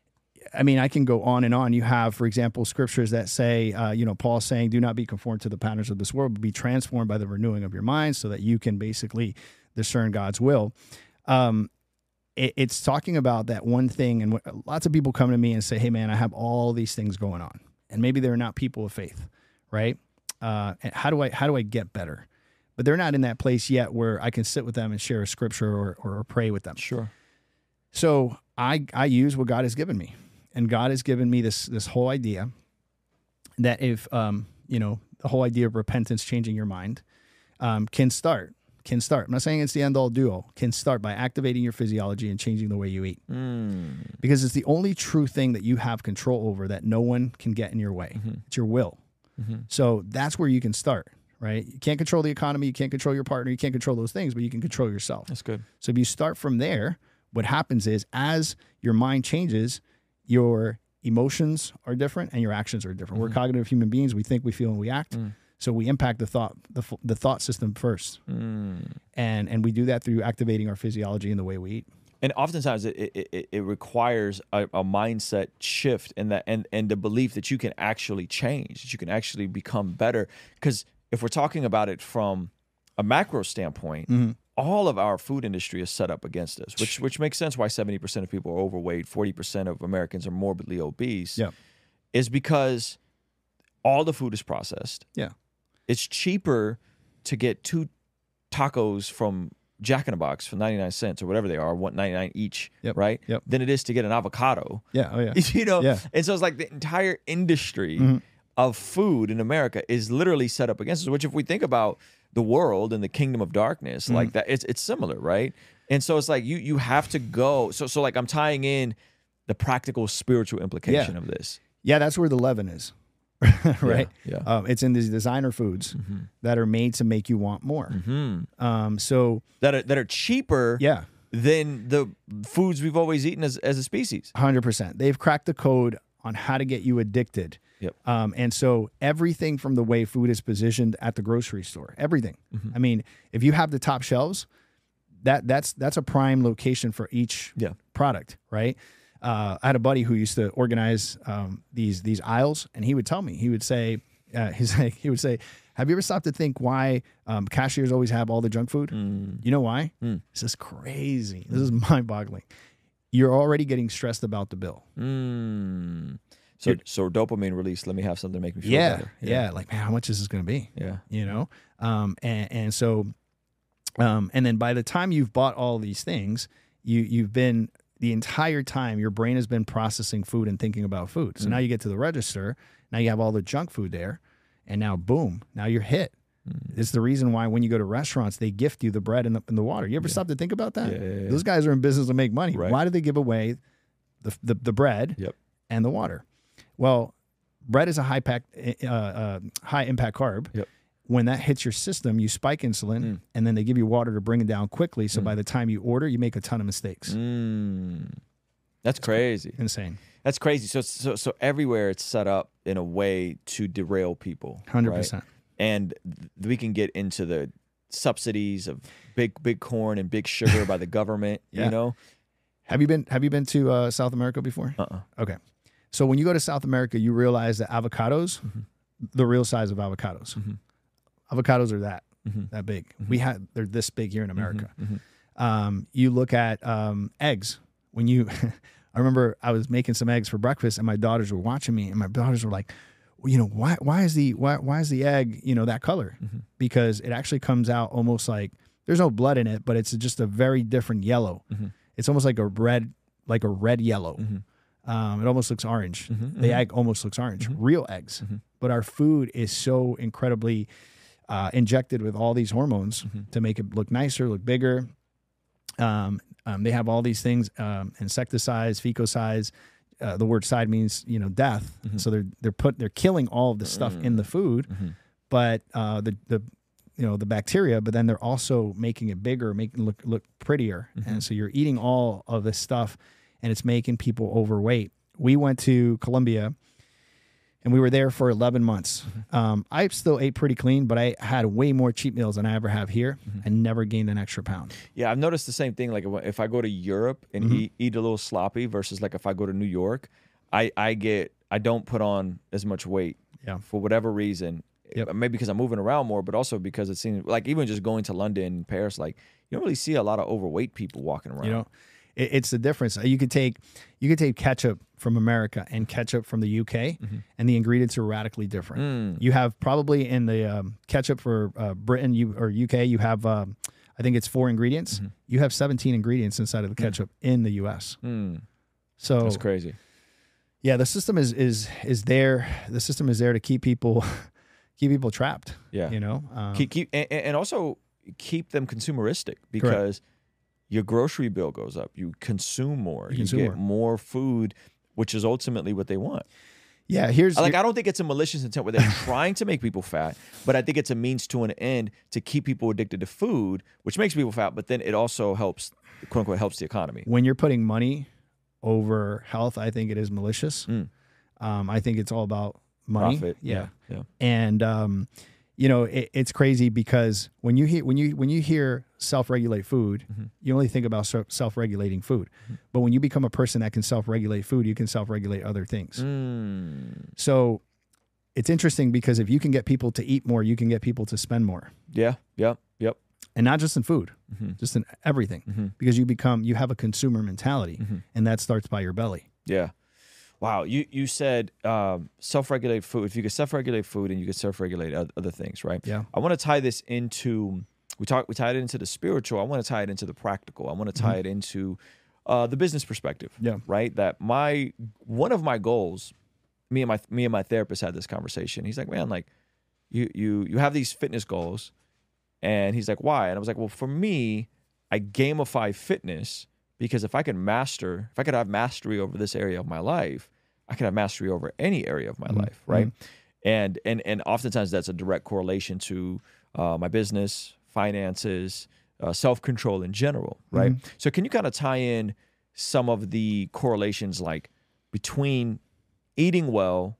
I mean, I can go on and on. You have, for example, scriptures that say, uh, you know, Paul saying, do not be conformed to the patterns of this world, but be transformed by the renewing of your mind so that you can basically discern God's will. Um, it, it's talking about that one thing. And what, lots of people come to me and say, hey, man, I have all these things going on. And maybe they're not people of faith, right? Uh, and how do I how do I get better? But they're not in that place yet where I can sit with them and share a scripture or or pray with them. Sure. So I I use what God has given me, and God has given me this this whole idea that if um you know the whole idea of repentance, changing your mind, um, can start can start. I'm not saying it's the end all do all. Can start by activating your physiology and changing the way you eat, Mm. because it's the only true thing that you have control over that no one can get in your way. Mm-hmm. It's your will. Mm-hmm. So that's where you can start, right? You can't control the economy, you can't control your partner, you can't control those things, but you can control yourself. That's good. So if you start from there, what happens is as your mind changes, your emotions are different and your actions are different. Mm-hmm. We're cognitive human beings. We think, we feel, and we act. Mm. So we impact the thought, the, the thought system first. Mm. And, and we do that through activating our physiology and the way we eat. And oftentimes it it, it, it requires a, a mindset shift and that and, and the belief that you can actually change, that you can actually become better. Because if we're talking about it from a macro standpoint, Mm-hmm. all of our food industry is set up against us, which which makes sense why seventy percent of people are overweight, forty percent of Americans are morbidly obese. Yeah. Is because all the food is processed. Yeah. It's cheaper to get two tacos from Jack in the Box for ninety-nine cents or whatever they are, one ninety-nine each, Yep. right? Yep. Than it is to get an avocado. Yeah. Oh, yeah. You know? Yeah. And so it's like the entire industry Mm-hmm. of food in America is literally set up against us, which if we think about the world and the kingdom of darkness, Mm-hmm. like that, it's it's similar, right? And so it's like you you have to go. So so like I'm tying in the practical spiritual implication Yeah. of this. Yeah, that's where the leaven is, right? Yeah. Um, it's in these designer foods Mm-hmm. that are made to make you want more. Mm-hmm. Um, so That are that are cheaper yeah, than the foods we've always eaten as, as a species. one hundred percent. They've cracked the code on how to get you addicted. Yep. Um, and so everything from the way food is positioned at the grocery store, everything. Mm-hmm. I mean, if you have the top shelves, that that's that's a prime location for each Yeah. product, right? Uh, I had a buddy who used to organize um, these these aisles, and he would tell me, he would say, uh, he's like, he would say, "Have you ever stopped to think why um, cashiers always have all the junk food? Mm. You know why? Mm. This is crazy. This is mind-boggling. You're already getting stressed about the bill. Mm. So so dopamine release. Let me have something to make me feel Yeah, better. yeah, Like, man, how much is this going to be? Yeah. You know, um, and and so, um, and then by the time you've bought all these things, you you've been the entire time your brain has been processing food and thinking about food. So Mm. now you get to the register, now you have all the junk food there, and now boom, now you're hit. Mm. It's the reason why when you go to restaurants, they gift you the bread and the, and the water. You ever yeah. stop to think about that? Yeah, yeah, yeah. Those guys are in business to make money. Right. Why do they give away the the, the bread yep. and the water? Well, bread is a high pack, uh, uh, high impact carb. Yep. When that hits your system, you spike insulin, mm. and then they give you water to bring it down quickly. So mm. by the time you order, you make a ton of mistakes. Mm. That's crazy. Insane. That's crazy. So, so, so everywhere it's set up in a way to derail people. one hundred percent. Right? And th- we can get into the subsidies of big, big corn and big sugar by the government. yeah. You know. Have you been Have you been to uh, South America before? Uh. Uh-uh. Okay. So when you go to South America, you realize that avocados, mm-hmm. the real size of avocados. Mm-hmm. Avocados are that mm-hmm. that big. Mm-hmm. We had they're this big here in America. Mm-hmm. Um, you look at um, eggs. When you, I remember I was making some eggs for breakfast, and my daughters were watching me, and my daughters were like, well, you know, why why is the why why is the egg you know that color? Mm-hmm. Because it actually comes out almost like there's no blood in it, but it's just a very different yellow. Mm-hmm. It's almost like a red like a red yellow. Mm-hmm. Um, it almost looks orange. Mm-hmm. The egg almost looks orange. Mm-hmm. Real eggs, mm-hmm. but our food is so incredibly. Uh, injected with all these hormones mm-hmm. to make it look nicer, look bigger. Um, um, they have all these things, um, insecticides, fecocides. Uh, the word "side" means you know death. Mm-hmm. So they're they're put they're killing all of the stuff mm-hmm. in the food, mm-hmm. but uh, the the you know the bacteria. But then they're also making it bigger, making it look look prettier. Mm-hmm. And so you're eating all of this stuff, and it's making people overweight. We went to Colombia. And we were there for eleven months. Mm-hmm. Um, I still ate pretty clean, but I had way more cheat meals than I ever have here mm-hmm. and never gained an extra pound. Yeah, I've noticed the same thing. Like if I go to Europe and mm-hmm. eat, eat a little sloppy versus like if I go to New York, I, I get, I don't put on as much weight yeah. for whatever reason. Yep. Maybe because I'm moving around more, but also because it seems like even just going to London, Paris, like you don't really see a lot of overweight people walking around. You know, it, it's the difference. You could take, you could take ketchup from America and ketchup from the U K, mm-hmm. and the ingredients are radically different. Mm. You have probably in the um, ketchup for uh, Britain you, or U K, you have, um, I think it's four ingredients. Mm-hmm. You have seventeen ingredients inside of the ketchup mm. in the U S. Mm. So that's crazy. Yeah, the system is is is there. The system is there to keep people keep people trapped. Yeah, you know, um, keep keep and, and also keep them consumeristic because correct. Your grocery bill goes up. You consume more. You, you consume get more. more food. Which is ultimately what they want. Yeah, here's like I don't think it's a malicious intent where they're trying to make people fat, but I think it's a means to an end to keep people addicted to food, which makes people fat. But then it also helps, quote unquote, helps the economy. When you're putting money over health, I think it is malicious. Mm. Um, I think it's all about money. Profit. Yeah, yeah. yeah. And um, you know, it, it's crazy because when you hear when you when you hear self-regulate food, mm-hmm. you only think about self-regulating food. Mm-hmm. But when you become a person that can self-regulate food, you can self-regulate other things. Mm. So it's interesting because if you can get people to eat more, you can get people to spend more. Yeah. Yep. Yep. And not just in food, mm-hmm. just in everything, mm-hmm. because you become you have a consumer mentality, mm-hmm. and that starts by your belly. Yeah. Wow, you you said um, self-regulate food. If you could self-regulate food and you could self-regulate other things, right? Yeah. I want to tie this into we talk we tied it into the spiritual. I want to tie it into the practical. I want to tie mm-hmm. it into uh, the business perspective. Yeah. Right. That my one of my goals. Me and my me and my therapist had this conversation. He's like, man, like you you you have these fitness goals, and he's like, why? And I was like, well, for me, I gamify fitness. Because if I could master, if I could have mastery over this area of my life, I could have mastery over any area of my mm-hmm. life, right? Mm-hmm. And and and oftentimes that's a direct correlation to uh, my business, finances, uh, self-control in general, right? Mm-hmm. So can you kind of tie in some of the correlations like between eating well,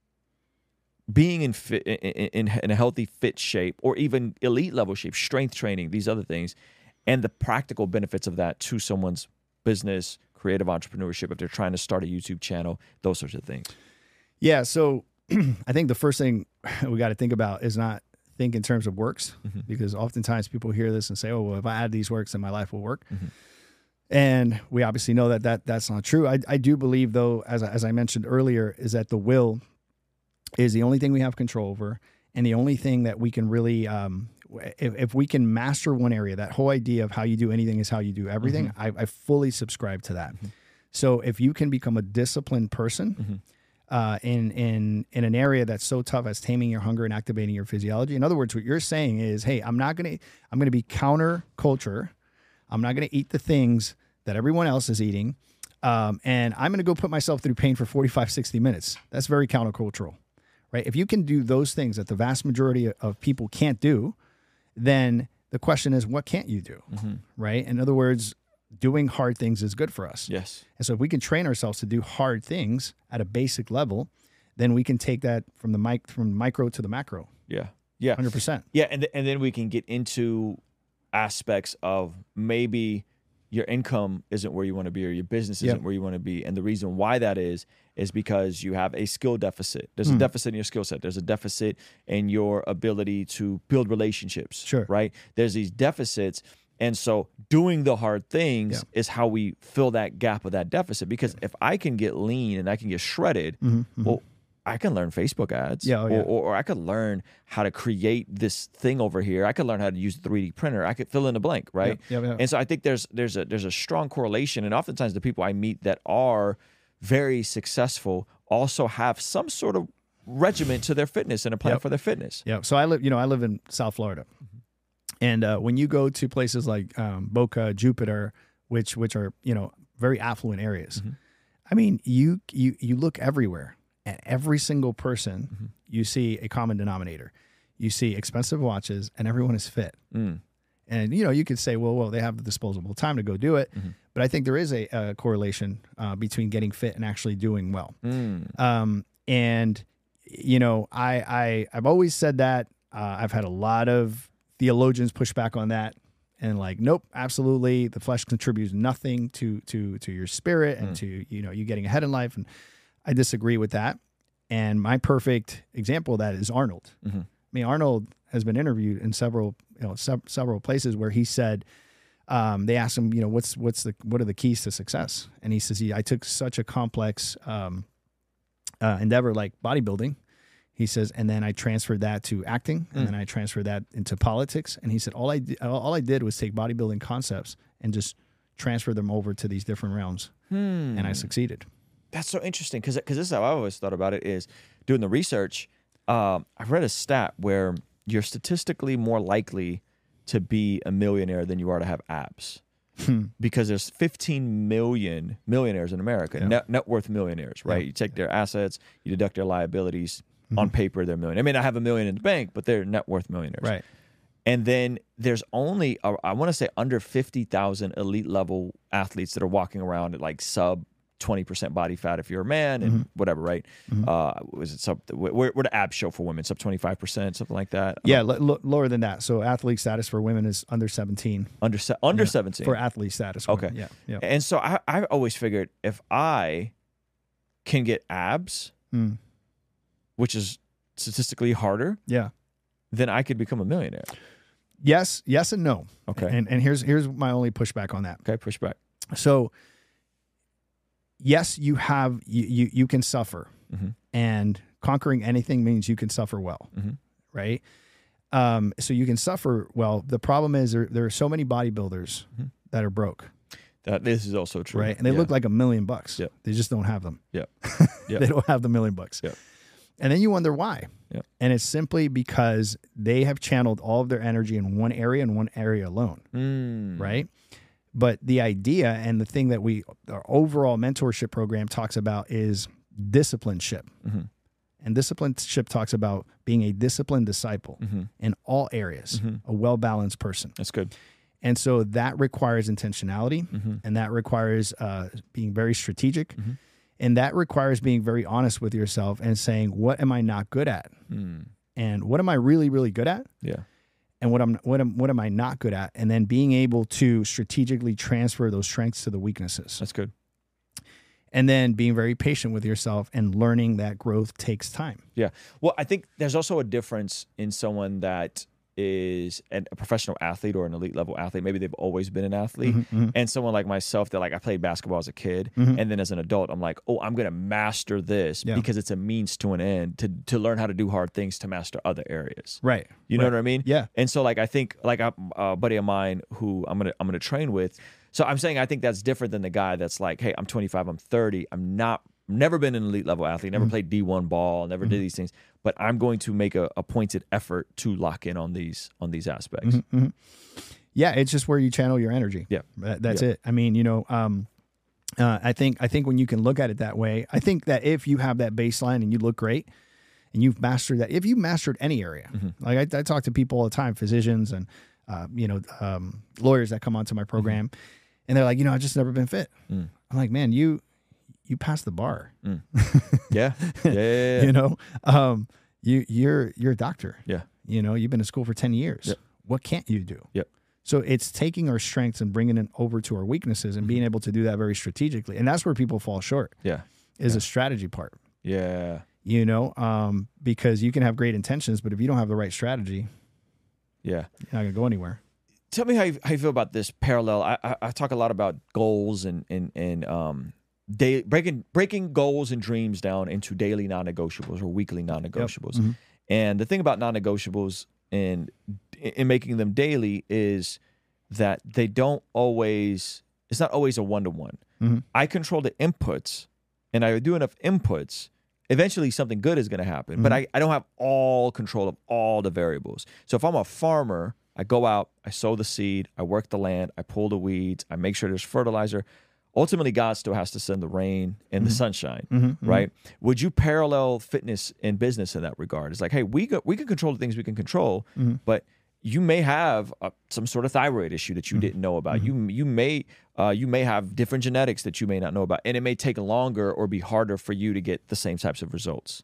being in fit, in, in, in a healthy, fit shape, or even elite level shape, strength training, these other things, and the practical benefits of that to someone's business, creative entrepreneurship, if they're trying to start a YouTube channel, those sorts of things. Yeah. So I think the first thing we got to think about is not think in terms of works, mm-hmm. because oftentimes people hear this and say, oh, well, if I add these works, then my life will work. Mm-hmm. And we obviously know that, that that's not true. I, I do believe, though, as, as I mentioned earlier, is that the will is the only thing we have control over, and the only thing that we can really um, If, if we can master one area, that whole idea of how you do anything is how you do everything, mm-hmm. I, I fully subscribe to that. Mm-hmm. So if you can become a disciplined person, mm-hmm. uh, in in in an area that's so tough as taming your hunger and activating your physiology. In other words, what you're saying is, hey, I'm not gonna I'm gonna be counter culture. I'm not gonna eat the things that everyone else is eating, um, and I'm gonna go put myself through pain for forty-five, sixty minutes. That's very countercultural, right? If you can do those things that the vast majority of people can't do, then the question is, what can't you do, mm-hmm. right? In other words, doing hard things is good for us. Yes. And so if we can train ourselves to do hard things at a basic level, then we can take that from the mic from micro to the macro. Yeah. Yeah. one hundred percent. Yeah. And, th- and then we can get into aspects of maybe your income isn't where you want to be or your business isn't Yep. where you want to be. And the reason why that is, is because you have a skill deficit. There's Hmm. a deficit in your skill set. There's a deficit in your ability to build relationships. Sure. Right? There's these deficits. And so doing the hard things Yeah. is how we fill that gap of that deficit. Because if I can get lean and I can get shredded, Mm-hmm, mm-hmm. well, I can learn Facebook ads. Yeah, oh, yeah. Or, or, or I could learn how to create this thing over here. I could learn how to use a three D printer. I could fill in the blank, right? Yeah, yeah, yeah. And so I think there's there's a there's a strong correlation. And oftentimes the people I meet that are very successful also have some sort of regimen to their fitness and a plan Yep. for their fitness. Yeah. So I live, you know, I live in South Florida, and uh, when you go to places like um, Boca, Jupiter, which which are you know very affluent areas, Mm-hmm. I mean, you you you look everywhere, and every single person Mm-hmm. you see a common denominator. You see expensive watches, and everyone is fit. Mm. And you know, you could say, well, well, they have the disposable time to go do it, Mm-hmm. but I think there is a, a correlation uh, between getting fit and actually doing well. Mm. Um, and you know, I, I I've always said that. Uh, I've had a lot of theologians push back on that, and like, nope, absolutely, the flesh contributes nothing to to to your spirit and Mm. to you know you getting ahead in life. And I disagree with that. And my perfect example of that is Arnold. Mm-hmm. I mean, Arnold has been interviewed in several you know se- several places where he said. Um, they asked him, you know, what's what's the what are the keys to success? And he says, he, I took such a complex um, uh, endeavor like bodybuilding. He says, and then I transferred that to acting, and Mm. then I transferred that into politics. And he said, all I di- all I did was take bodybuilding concepts and just transfer them over to these different realms, Hmm. and I succeeded. That's so interesting because this is how I always thought about it is doing the research. Um, I read a stat where you're statistically more likely to be a millionaire than you are to have abs because there's fifteen million millionaires in America, Yeah. net, net worth millionaires, right? Yeah. You take their assets, you deduct their liabilities. On paper, they're million. I mean, I have a million in the bank, but they're net worth millionaires. Right. And then there's only, uh, I want to say, under fifty thousand elite level athletes that are walking around at like sub twenty percent body fat if you're a man and Mm-hmm. whatever, right? Uh, was it sub, where, where the abs show for women? Sub twenty-five percent, something like that? Yeah, l- l- lower than that. So athlete status for women is under seventeen. Under, se- under Yeah, seventeen. for athlete status. Okay. women. Yeah. Yeah. And so I, I always figured if I can get abs, Mm. which is statistically harder, Yeah. then I could become a millionaire. Yes. Yes, and no. Okay. And and here's here's my only pushback on that. Okay, push back. So, yes, you have you you, you can suffer, Mm-hmm. and conquering anything means you can suffer well, Mhm. right? Um, so you can suffer well. The problem is there, there are so many bodybuilders Mhm. that are broke, That this is also true, right? And they Yeah. look like a million bucks. Yep. They just don't have them. Yep. Yep. They don't have the million bucks. Yep. And then you wonder why. Yep. And it's simply because they have channeled all of their energy in one area and one area alone. Mm. Right? But the idea and the thing that we, our overall mentorship program talks about is discipleship. Mhm. And discipleship talks about being a disciplined disciple Mhm. in all areas, Mhm. a well balanced person. That's good. And so that requires intentionality, Mhm. and that requires uh, being very strategic, Mhm. and that requires being very honest with yourself and saying, what am I not good at? Mm. And what am I really, really good at? Yeah. And what am what am what am I not good at? And then being able to strategically transfer those strengths to the weaknesses. That's good. And then being very patient with yourself and learning that growth takes time. Yeah. Well, I think there's also a difference in someone that is an, a professional athlete or an elite level athlete. Maybe they've always been an athlete. Mm-hmm, And someone like myself that like I played basketball as a kid. And then as an adult, I'm like, oh, I'm going to master this Yeah. because it's a means to an end to, to learn how to do hard things to master other areas. Right. You know Right. what I mean? Yeah. And so like I think like a, a buddy of mine who I'm gonna I'm gonna train with. So I'm saying I think that's different than the guy that's like, hey, I'm twenty-five, I'm thirty, I'm not never been an elite level athlete, never mm-hmm. played D one ball, never mm-hmm. did these things, but I'm going to make a, a pointed effort to lock in on these on these aspects. Mm-hmm. Mm-hmm. Yeah, it's just where you channel your energy. Yeah, that, that's yeah. it. I mean, you know, um, uh, I think I think when you can look at it that way, I think that if you have that baseline and you look great, and you've mastered that, if you mastered any area, mm-hmm. like I, I talk to people all the time, physicians and uh, you know um, lawyers that come onto my program, mm-hmm. and they're like, you know, I've just never been fit. Mm. I'm like, man, you you passed the bar. Mm. Yeah. Yeah, yeah, yeah. You know, um, you you're you're a doctor. Yeah. You know, you've been in school for ten years. Yep. What can't you do? Yep. So it's taking our strengths and bringing it over to our weaknesses and mm-hmm. being able to do that very strategically. And that's where people fall short. Yeah. Is yeah. a strategy part. Yeah. You know, um, because you can have great intentions, but if you don't have the right strategy, yeah, you're not going to go anywhere. Tell me how you, how you feel about this parallel. I, I, I talk a lot about goals and, and, and um, day, breaking, breaking goals and dreams down into daily non-negotiables or weekly non-negotiables. Yep. Mm-hmm. And the thing about non-negotiables and in making them daily is that they don't always, it's not always a one-to-one. Mm-hmm. I control the inputs, and I do enough inputs, eventually something good is going to happen. Mm-hmm. But I, I don't have all control of all the variables. So if I'm a farmer, I go out, I sow the seed, I work the land, I pull the weeds, I make sure there's fertilizer. Ultimately, God still has to send the rain and mm-hmm. the sunshine, mm-hmm. right? Mm-hmm. Would you parallel fitness and business in that regard? It's like, hey, we go, we can control the things we can control, mm-hmm. but you may have uh, some sort of thyroid issue that you mm-hmm. didn't know about. Mm-hmm. You you may uh, you may have different genetics that you may not know about, and it may take longer or be harder for you to get the same types of results.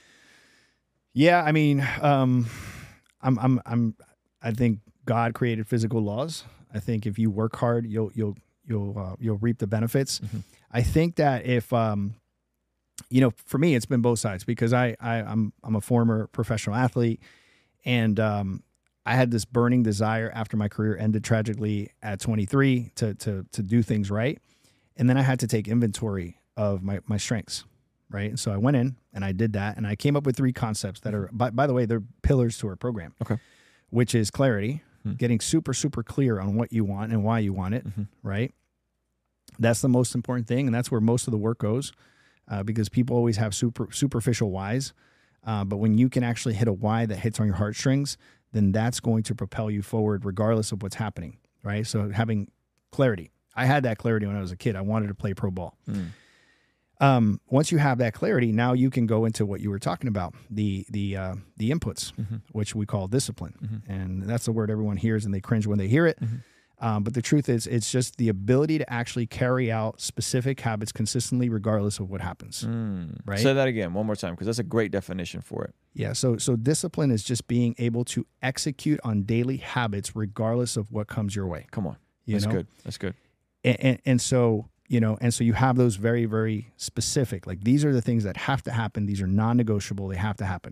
Yeah, I mean, um, I'm I'm I'm I think God created physical laws. I think if you work hard, you'll you'll you'll uh, you'll reap the benefits. Mm-hmm. I think that if um, you know, for me, it's been both sides because I, I I'm I'm a former professional athlete, and um, I had this burning desire after my career ended tragically at twenty-three to to to do things right, and then I had to take inventory of my my strengths, right? And so I went in and I did that, and I came up with three concepts that are, by, by the way, they're pillars to our program. Okay, which is clarity. Getting super, super clear on what you want and why you want it, mm-hmm. right? That's the most important thing, and that's where most of the work goes uh, because people always have super superficial whys. Uh, but when you can actually hit a why that hits on your heartstrings, then that's going to propel you forward regardless of what's happening, right? So having clarity. I had that clarity when I was a kid. I wanted to play pro ball. Mm. Um, once you have that clarity, now you can go into what you were talking about, the the uh, the inputs, mm-hmm. which we call discipline. Mm-hmm. And that's the word everyone hears and they cringe when they hear it. Mm-hmm. Um, but the truth is, it's just the ability to actually carry out specific habits consistently regardless of what happens, mm. right? Say that again one more time because that's a great definition for it. Yeah, so so discipline is just being able to execute on daily habits regardless of what comes your way. Come on. You that's know? good. That's good. And, and, and so... You know, and so you have those very, very specific, like these are the things that have to happen. These are non-negotiable. They have to happen.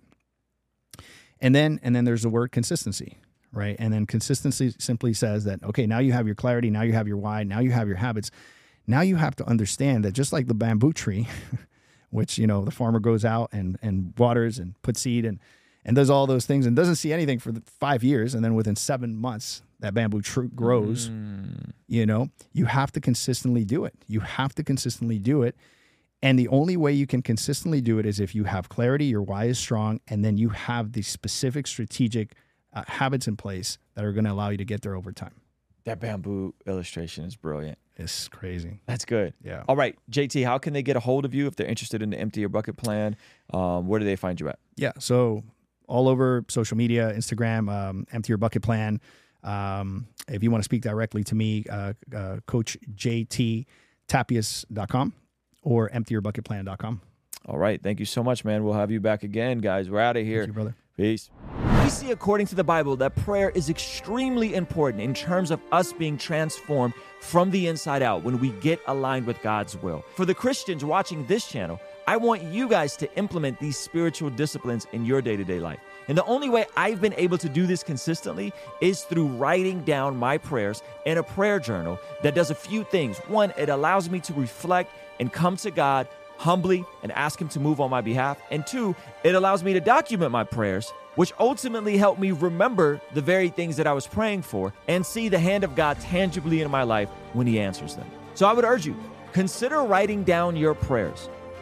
And then, and then there's the word consistency, right? And then consistency simply says that, okay, now you have your clarity. Now you have your why. Now you have your habits. Now you have to understand that just like the bamboo tree, which, you know, the farmer goes out and, and waters and puts seed and, and does all those things and doesn't see anything for the five years. And then within seven months, that bamboo tree grows, mm. you know, you have to consistently do it. You have to consistently do it. And the only way you can consistently do it is if you have clarity, your why is strong, and then you have the specific strategic uh, habits in place that are going to allow you to get there over time. That bamboo illustration is brilliant. It's crazy. That's good. Yeah. All right, J T, how can they get a hold of you if they're interested in the Empty Your Bucket plan? Um, where do they find you at? Yeah, so all over social media, Instagram, um, Empty Your Bucket plan. Um, if you want to speak directly to me, uh, uh, Coach J T Tapias dot com or empty your bucket plan dot com. All right. Thank you so much, man. We'll have you back again, guys. We're out of here. Thank you, brother. Peace. We see according to the Bible that prayer is extremely important in terms of us being transformed from the inside out when we get aligned with God's will. For the Christians watching this channel, I want you guys to implement these spiritual disciplines in your day-to-day life. And the only way I've been able to do this consistently is through writing down my prayers in a prayer journal that does a few things. One, it allows me to reflect and come to God humbly and ask Him to move on my behalf. And two, it allows me to document my prayers, which ultimately help me remember the very things that I was praying for and see the hand of God tangibly in my life when He answers them. So I would urge you, consider writing down your prayers.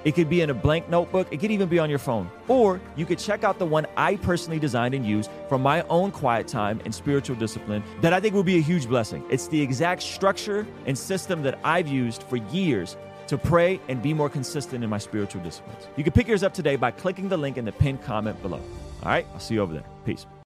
It could be in a blank notebook. It could even be on your phone. Or you could check out the one I personally designed and used for my own quiet time and spiritual discipline that I think will be a huge blessing. It's the exact structure and system that I've used for years to pray and be more consistent in my spiritual disciplines. You can pick yours up today by clicking the link in the pinned comment below. All right, I'll see you over there. Peace.